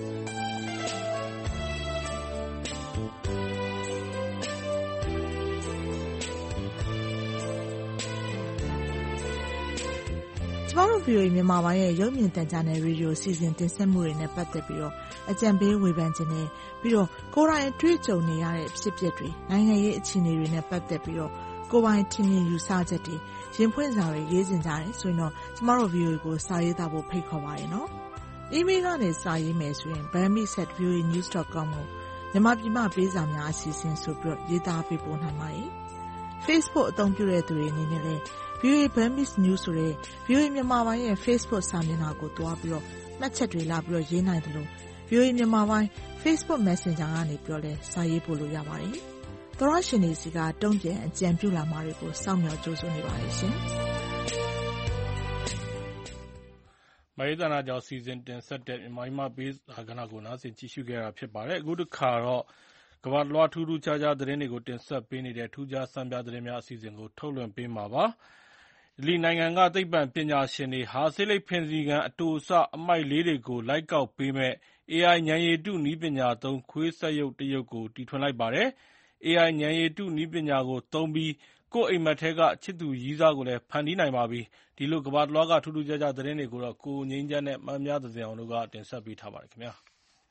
ကျမတို့ VOA မြန်မာပိုင်းရဲ့ရုပ်မြင်သံကြားနယ်ရေဒီယိုစီစဉ်တင်ဆက်မှုတွေနဲ့ပတ်သက်ပြီးတော့အကြံပေးဝေဖန်ခြင်းနဲ့ပြီးတော့ကိုယ်တိုင်တွေ့ကြုံနေရတဲ့ဖြစ်ပျက်တွေနိုင်ငံရေးအခြေအနေတွေနဲ့ပတ်သက်ပြီးတော့ကိုယ်ပိုင်ထင်မြင်ယူဆချက်တွေရင်ဖွင့်စာတွေရေးစင်ကြတယ်ဆိုရင်တော့ကျမတို့ VOA ကိုစာရေးသားဖို့ဖိတ်ခေါ်ပါတယ်နော်။ email ကနေစာရေးမယ်ဆိုရင် bami@voanews.com ကိုမြန်မာပြည်မှပေးစာများအစီအစဉ်ဆိုပြီးတော့ရေးသားပေးပို့နိုင်ပါတယ်။ Facebook အသုံးပြုတဲ့သူတွေအနေနဲ့လည်းVOA Burmese News ဆိုတဲ့ VOA မြန်မာပိုင်းရဲ့ Facebook စာမျက်နှာကိုတွားပြီးတော့မှတ်ချက်တွေလာပြီးတော့ရေးနိုင်တယ်လို့ VOA မြန်မာပိုင်း Facebook Messenger ကနေပြောလဲစာရေးပို့လို့ရပါတယ်။သောရရှင်တွေစီကတုံ့ပြန်အကြံပြုလာမှာတွေကိုစောင့်မျှော်ကြိုးစားနေပါတယ်ရှင်။မယေသနာကြောင့်စီစဉ်တင်ဆက်တဲ့မြန်မာပေးစာကဏ္ဍကိုနားဆင်ကြည့်ရှုခဲ့တာဖြစ်ပါတယ်။အခုတစ်ခါတော့ကမ္ဘာလွှာထူးထူးခြားခြားသတင်းတွေကိုတင်ဆက်ပေးနေတဲ့ထူးခြားစံပြသတင်းများအစီအစဉ်ကိုထုတ်လွှင့်ပေးမှာပါ။အီတလီနိုင်ငံကသိပ္ပံပညာရှင်တွေဟာဆေးလိပ်ဖင်ဆီကန်အတိုအစအမှိုက်လေးတွေကိုလိုက်ကောက်ပေးမယ့် AI ဉာဏ်ရည်တုနည်းပညာသုံးခွေးစက်ရုပ်တရုပ်ကိုတီထွင်လိုက်ပါတယ်။ AI ဉာဏ်ရည်တုနည်းပညာကိုသုံးပြီးကိုယ့်အိမ်မက်ထဲကချစ်သူရည်းစားကိုလည်းဖန်တီးနိုင်ပါပြီ။ဒီလိုကမ္ဘာတလွှားကထူးထူးခြားခြားသတင်းတွေကိုတော့ကိုငြိမ်းချမ်းနဲ့မမြသဇင်အောင်တို့ကတင်ဆက်ပေးထားပါတယ်ခင်ဗျာ။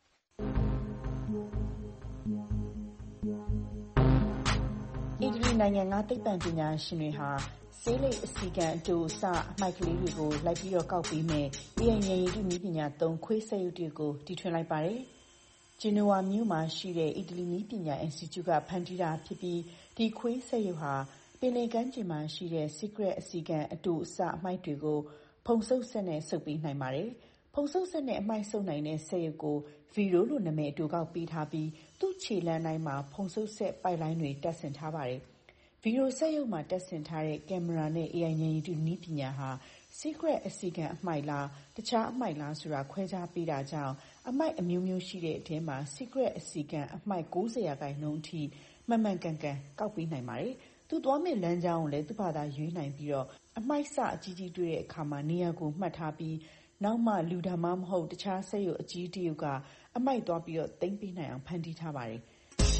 အီတလီနိုင်ငံကသိပ္ပံပညာရှင်တွေဟာဆေးလိပ်အစီကန်အတိုအစအမှိုက်ကလေးတွေကိုလိုက်ပြီးတော့ကောက်ပေးမယ် AI ဉာဏ်ရည်တုနည်းပညာသုံးခွေးစက်ရုပ်တွေကိုတီထွင်လိုက်ပါတယ်။ဂျီနိုဝါမြို့မှာရှိတဲ့အီတလီနည်းပညာအင်စတီကျုကဖန်တီးတာဖြစ်ပြီးဒီခွေးစက်ရုပ်ဟာပင်လယ်ကမ်းခြေမှာရှိတဲ့ secret အစီကန်အတိုအစအမှိုက်တွေကိုဖုံစုပ်စက်နဲ့စုပ်ပေးနိုင်ပါတယ်။ဖုံစုပ်စက်နဲ့အမှိုက်စုပ်နိုင်တဲ့စက်ရုပ်ကိုဗီရိုလို့နာမည်အတိုကောက်ပေးထားပြီးသူ့ခြေလမ်းတိုင်းမှာဖုံစုပ်စက်ပိုက်လိုင်းတွေတပ်ဆင်ထားပါတယ်။ဗီရိုစက်ရုပ်မှာတပ်ဆင်ထားတဲ့ကင်မရာနဲ့ AI ဉာဏ်ရည်တုနည်းပညာဟာ secret အစီကန်အမှိုက်လားတခြားအမှိုက်လားဆိုတာခွဲခြားပေးတာကြောင့်အမှိုက်အမျိုးမျိုးရှိတဲ့အထဲမှာ secret အစီကန်အမှိုက် 90% အထိမှန်မှန်ကန်ကန်ကောက်ပေးနိုင်ပါတယ်။သူသွားမယ့်လမ်းကြောင်းကိုလည်းသူ့ဘာသာရွေးနိုင်ပြီးတော့အမှိုက်စအကြီးကြီးတွေ့တဲ့အခါမှာနေရာကိုမှတ်ထားပြီးနောက်မှလူဒါမှမဟုတ်တခြားစက်ရုပ်အကြီးတရုပ်ကအမှိုက်သွားပြီးတော့သိမ်းပေးနိုင်အောင်ဖန်တီးထားပါတယ်။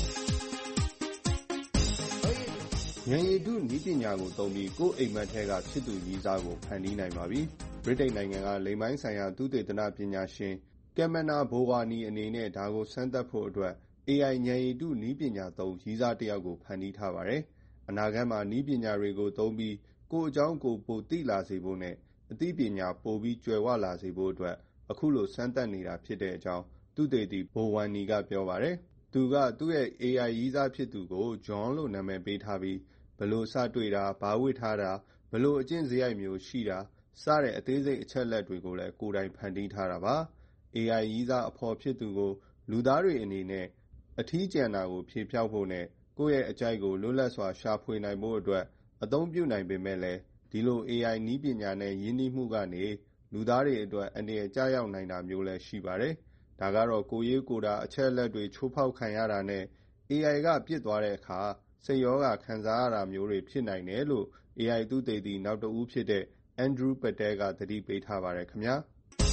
ဉာဏ်ရည်တုနည်းပညာကိုသုံးပြီးကိုယ့်အိမ်မက်ထဲကချစ်သူရည်းစားကိုဖန်တီးနိုင်ပါပြီ။ဗြိတိန်နိုင်ငံကလိင်ပိုင်းဆိုင်ရာသုတေသနပညာရှင်ကယ်မနာဘိုဝါနီအနေနဲ့ဒါကိုစမ်းသပ်ဖို့အတွက် AI ဉာဏ်ရည်တုနည်းပညာသုံးရည်းစားတစ်ယောက်ကိုဖန်တီးထားပါတယ်။အနာဂတ်မှာနည်းပညာတွေကိုသုံးပြီးကိုယ့်အကြောင်းကိုပိုသိလာစေဖို့နဲ့အသိပညာပိုပြီးကြွယ်ဝလာစေဖို့အတွက်အခုလိုစမ်းသပ်နေတာဖြစ်တဲ့အကြောင်းသုတေသီဘိုဝါနီကပြောပါတယ်။သူကသူ့ရဲ့ AI ရည်းစားဖြစ်သူကို John လို့နာမည်ပေးထားပြီးဘယ်လိုစတွေ့တာဘာဝတ်ထားတာဘယ်လိုအကျင့်စရိုက်မျိုးရှိတာစတဲ့အသေးစိတ်အချက်လက်တွေကိုလည်းကိုယ်တိုင်ဖန်တီးထားတာပါ AI ရည်းစားအဖော်ဖြစ်သူကိုလူသားတွေအနေနဲ့အထီးကျန်တာကိုဖြေဖျောက်ဖို့နဲ့ကိုယ့်ရဲ့အကြိုက်ကိုလွတ်လပ်စွာရှာဖွေနိုင်ဖို့အတွက်အသုံးပြုနိုင်ပေမဲ့လည်းဒီလို AI နည်းပညာနဲ့ယဉ်ကျေးမှုကနေလူသားတွေအတွက်အန္တရာယ်ကျရောက်နိုင်တာမျိုးလည်းရှိပါတယ်။ဒါကတော့ကိုရေးကိုတာအချက်အလက်တွေချိုးဖောက်ခံရတာနဲ့ AI ကပြစ်သွားတဲ့အခါစိတ်ရောဂါခံစားရတာမျိုးတွေဖြစ်နိုင်တယ်လို့ AI သုတေသီနောက်တစ်ဦးဖြစ်တဲ့ Andrew Patel ကသတိပေးထားပါတယ်ခင်ဗျာ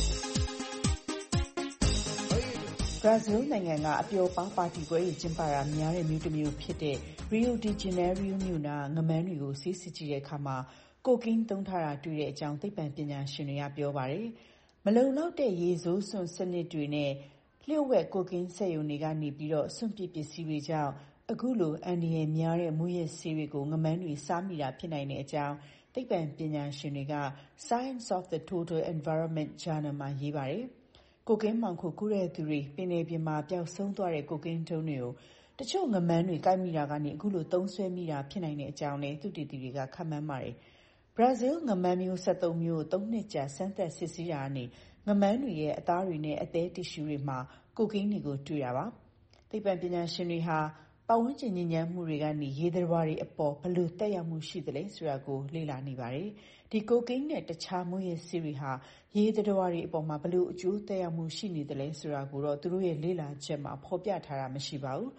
ဘရာဇီးနိုင်ငံကအပျော်ပါးပါတီပွဲတွေကျင်းပတာများတဲ့မြို့တစ်မြို့ဖြစ်တဲ့ Rio de Janeiro မြို့နာငမန်းတွေကိုဆေးစစ်ကြည့်တဲ့အခါမှာကိုကင်းသုံးထားတာတွေ့တဲ့အကြောင်းသိပ္ပံပညာရှင်တွေကပြောပါတယ်။မလုံလောက်တဲ့ရေဆိုးစွန့်စနစ်တွေနဲ့လျှို့ဝှက်ကိုကင်းစက်ရုံတွေကနေပြီးတော့စွန့်ပစ်ပစ္စည်းတွေကြောင့်အခုလိုအန္တရာယ်များတဲ့မူးယစ်ဆေးတွေကိုငမန်းတွေစားမိတာဖြစ်နိုင်တဲ့အကြောင်းသိပ္ပံပညာရှင်တွေက Science of the Total Environment Journal မှာရေးပါတယ်။ကိုကင်းမောင်ခိုကူးတဲ့သူတွေပင်လယ်ပြင်မှာပျောက်ဆုံးသွားတဲ့ကိုကင်းတုံးတွေကိုတချို့ငမန်းတွေကိုက်မိတာကနေအခုလိုသုံးဆွဲမိတာဖြစ်နိုင်တဲ့အကြောင်းလည်းသုတေသီတွေကခန့်မှန်းပါတယ်။ဘရာဇီးငမန်းမျိုး73မျိုး3နှစ်ကြာစမ်းသပ်စစ်ဆေးတာကနေငမန်းတွေရဲ့အသားတွေနဲ့အသည်းတစ်ရှူတွေမှာကိုကင်းတွေကိုတွေ့တာပါ။သိပ္ပံပညာရှင်တွေဟာပတ်ဝန်းကျင်ညစ်ညမ်းမှုတွေကနေရေသတ္တဝါတွေအပေါ်ဘယ်လိုသက်ရောက်မှုရှိသလဲဆိုတာကိုလေ့လာနေပါတယ်။ဒီကိုကိန်းနဲ့တခြားမူးယစ်ဆေးတွေဟာရေသတ္တဝါတွေအပေါ်မှာဘယ်လိုအကျိုးသက်ရောက်မှုရှိနေသလဲဆိုတာကိုတော့သူတို့ရဲ့လေ့လာချက်မှာဖော်ပြထားတာမရှိပါဘူး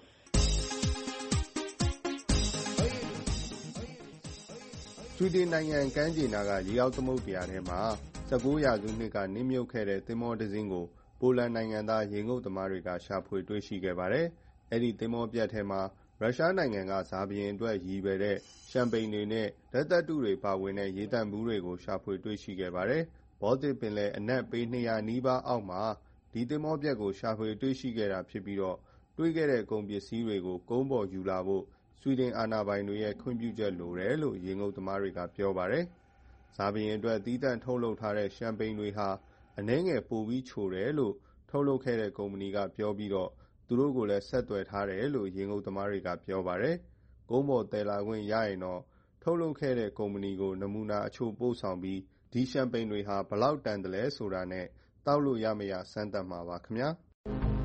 ။ဆွီဒင်နိုင်ငံကမ်းခြေနားကရေအောက်သမုဒ္ဒရာထဲမှာ19ရာစုနှစ်ကနစ်မြုပ်ခဲ့တဲ့သင်္ဘောတစ်စင်းကိုပိုလန်နိုင်ငံသားရေငုပ်သမားတွေကရှာဖွေတွေ့ရှိခဲ့ပါတယ်။အဲ့ဒီသင်္ဘောပြတ်ထဲမှာရုရှားနိုင်ငံကဇာဘီရင်အတွက်ရည်ရွယ်တဲ့ရှမ်ပိန်တွေနဲ့ဓာတ်သတ္တုတွေပါဝင်တဲ့ရေသန့်ဘူးတွေကိုရှာဖွေတွေ့ရှိခဲ့ပါတယ်။ဘောတစ်ပင်လယ်အနက်ပေ200နီးပါးအောက်မှာဒီသင်္ဘောပြတ်ကိုရှာဖွေတွေ့ရှိခဲ့တာဖြစ်ပြီးတော့တွေ့ခဲ့တဲ့ကုန်ပစ္စည်းတွေကိုကုန်းပေါ်ယူလာဖို့ဆွီဒင်အာဏာပိုင်တွေရဲ့ခွင့်ပြုချက်လိုတယ်လို့ရေငုပ်သမားတွေကပြောပါတယ်။ဇာဘီရင်အတွက်သီးသန့်ထုတ်လုပ်ထားတဲ့ရှမ်ပိန်တွေဟာအနည်းငယ်ပိုပြီးချိုတယ်လို့ထုတ်လုပ်ခဲ့တဲ့ကုမ္ပဏီကပြောပြီးတော့သူတို့ကိုလည်းဆက်သွယ်ထားတယ်လို့ရေငုပ်သမားတွေကပြောပါတယ်။ကုန်းပေါ်တည်လာခွင့်ရရင်တော့ထုတ်လုပ်ခဲ့တဲ့ကုမ္ပဏီကိုနမူနာအချို့ပို့ဆောင်ပြီးဒီရှမ်ပိန်တွေဟာဘလောက်တန်တယ်လဲဆိုတာနဲ့တောက်လို့ရမရစမ်းသပ်မှာပါခင်ဗျာ။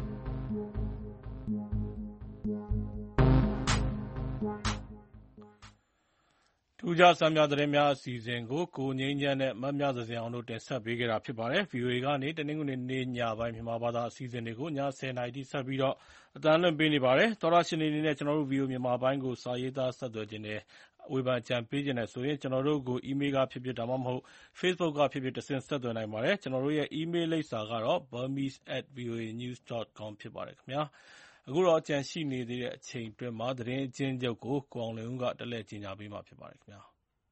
ထူးခြားဆန်းမြသတင်းများအစီအစဉ်ကိုကိုငြိမ်းချမ်းနဲ့မမြသဇင်အောင်တို့တင်ဆက်ပေးခဲ့တာဖြစ်ပါတယ်။ VOA ကနေတနင်္ဂနွေနေ့ညပိုင်းမြန်မာဘာသာအစီအစဉ်တွေကိုည10:00နာရီထိဆက်ပြီးတော့အသံလွှင့်ပေးနေပါတယ်။သောရရှင်တွေအနေနဲ့ကျွန်တော်တို့ VOA မြန်မာပိုင်းကိုစာရေးသားဆက်သွယ်ခြင်းနဲ့ဝေဖန်ကြံပေးခြင်းနဲ့ဆိုရင်ကျွန်တော်တို့ကို email ကဖြစ်ဖြစ်ဒါမှမဟုတ် Facebook ကဖြစ်ဖြစ်တဆင့်ဆက်သွယ်နိုင်ပါတယ်။ကျွန်တော်တို့ရဲ့ email လိပ်စာကတော့ burmese@voanews.com ဖြစ်ပါတယ်ခင်ဗျာ။အခုတော့ကြံရှိနေသေးတဲ့အချိန်အတွင်းမှာသတင်းအကျဉ်းချုပ်ကိုကိုအောင်လင်းဦးကတက်လက်ကြီးညာပေးမှာဖြစ်ပါတယ်ခင်ဗျာ။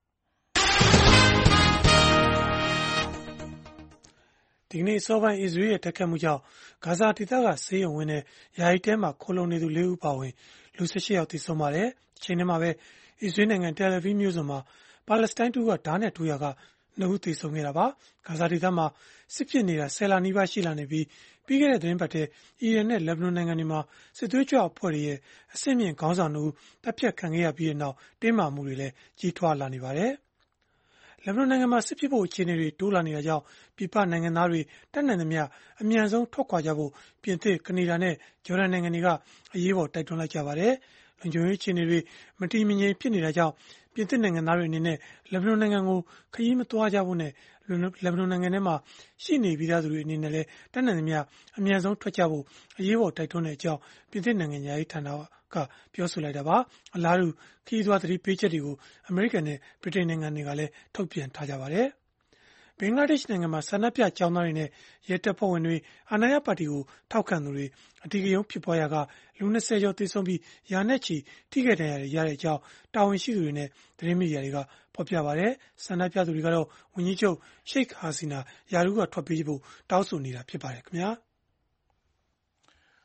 ဒီကနေ့အစောပိုင်းအစ္စရေးရဲ့တိုက်ခိုက်မှုကြောင့်ဂါဇာဒေသကဆေးရုံဝင်းနဲ့ယာယီတဲမှာခိုလုံနေသူ4ဦးပါဝင်လူ18ယောက်သေဆုံးပါတယ်။ချိန်ထဲမှာပဲအစ္စရေးနိုင်ငံတယ်လ်အဗစ်မြို့စွန်မှာပါလက်စတိုင်းတူကဓာတ်နဲ့ထိုးရာက2ဦးသေဆုံးခဲ့တာပါ။ဂါဇာဒေသမှာစစ်ဖြစ်နေတာ10လနီးပါးရှိလာနေပြီးပြီးခဲ့တဲ့သတင်းပတ်ထဲအီရန်နဲ့လက်ဘနွန်နိုင်ငံတွေမှာစစ်သွေးကြွအဖွဲ့တွေရဲ့အဆင့်မြင့်ခေါင်းဆောင်တို့တပ်ဖြတ်ခံခဲ့ရပြီးတဲ့နောက်တင်းမာမှုတွေလည်းကြီးထွားလာနေပါတယ်။လက်ဘနွန်နိုင်ငံမှာစစ်ဖြစ်ဖို့အခြေအနေတွေတိုးလာနေတာကြောင့်ပြည်ပနိုင်ငံသားတွေတတ်နိုင်သမျှအမြန်ဆုံးထွက်ခွာကြဖို့ပြင်သစ်ကနေဒါနဲ့ဂျော်ဒန်နိုင်ငံတွေကအရေးပေါ်တိုက်တွန်းလိုက်ကြပါတယ်။လုံခြုံရေးအခြေအနေတွေမတည်မငြိမ်ဖြစ်နေတာကြောင့်ပြင်သစ်နိုင်ငံသားတွေအနေနဲ့လက်ဘနွန်နိုင်ငံကိုခရီးမသွားကြဖို့နဲ့လက်ဘနွန်နိုင်ငံထဲမှာရှိနေပြီးသားသူတွေအနေနဲ့လည်းတတ်နိုင်သမျှအမြန်ဆုံးထွက်ကြဖို့အရေးပေါ်တိုက်တွန်းတဲ့အကြောင်းပြင်သစ်နိုင်ငံသားရေးဌာနကပြောဆိုလိုက်တာပါ။အလားတူခရီးသွားသတိပေးချက်တွေကိုအမေရိကန်နဲ့ဗြိတိန်နိုင်ငံတွေကလည်းထုတ်ပြန်ထားကြပါတယ်။ဘင်္ဂလားဒေ့ရှ်နိုင်ငံမှာဆန္ဒပြကျောင်းသားတွေနဲ့ရဲတပ်ဖွဲ့ဝင်တွေအာဏာရပါတီကိုထောက်ခံသူတွေအဓိကရုဏ်းဖြစ်ပွားရာကလူ20ကျော်သေဆုံးပြီးရာနဲ့ချီထိခိုက်ဒဏ်ရာတွေရတဲ့အကြောင်းတာဝန်ရှိသူတွေနဲ့သတင်းမီဒီယာတွေကဖော်ပြပါတယ်။ဆန္ဒပြသူတွေကတော့ဝန်ကြီးချုပ်ရှိတ်ဟာစီနာရာထူးကထွက်ပြေးဖို့တောင်းဆိုနေတာဖြစ်ပါတယ်ခင်ဗျာ။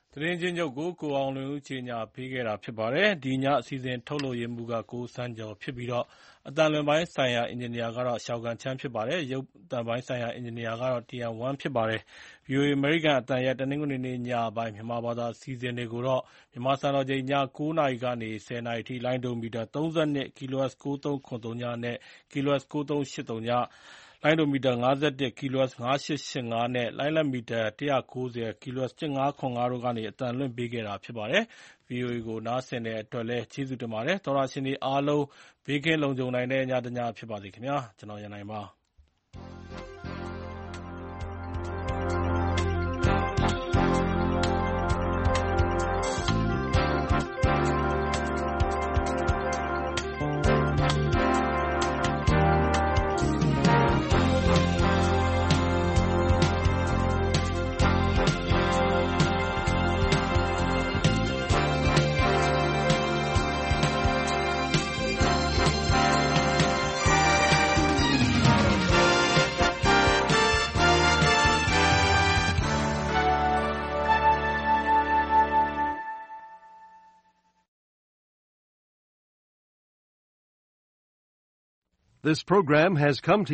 သတင်းချင်းချုပ်ကိုကိုအောင်လွင်ဦးကြီးညာပေးခဲ့တာဖြစ်ပါတယ်။ဒီညအစီအစဉ်ထုတ်လုပ်ရေးမှူးကကိုစန်းကျော်ဖြစ်ပြီးတော့အတန်လွင်ပိုင်းဆိုင်ရာအင်ဂျင်နီယာကတော့ရှောက်ကန်ချမ်းဖြစ်ပါတယ်။ရုပ်သံပိုင်းဆိုင်ရာအင်ဂျင်နီယာကတော့တီယန်ဝမ်ဖြစ်ပါတယ်။ VOA အမေရိကန်အတန်ရဲ့တနင်္ဂနွေနေ့ညပိုင်းမြန်မာဘာသာအစီအစဉ်တွေကိုတော့မြန်မာစံတော်ချိန်ည9:00နာရီကနေ10:00နာရီထိလိုင်းဒိုမီတာ32 kHz 93.3 နဲ့ kHz 9380 လိုင်းဒိုမီတာ51 kHz 5885 နဲ့လိုင်းလက်မီတာ190 kHz 1505တို့ကနေအသံလွှင့်ပေးခဲ့တာဖြစ်ပါတယ်။ VOA ကိုနားဆင်တဲ့အတွက်လည်းကျေးဇူးတင်ပါတယ်။သောတရှင်တွေအားလုံးဘေးကင်းလုံခြုံနိုင်တဲ့ညတစ်ညဖြစ်ပါစေခင်ဗျာ။ကျွန်တော်ရန်နိုင်ပါ This program has come to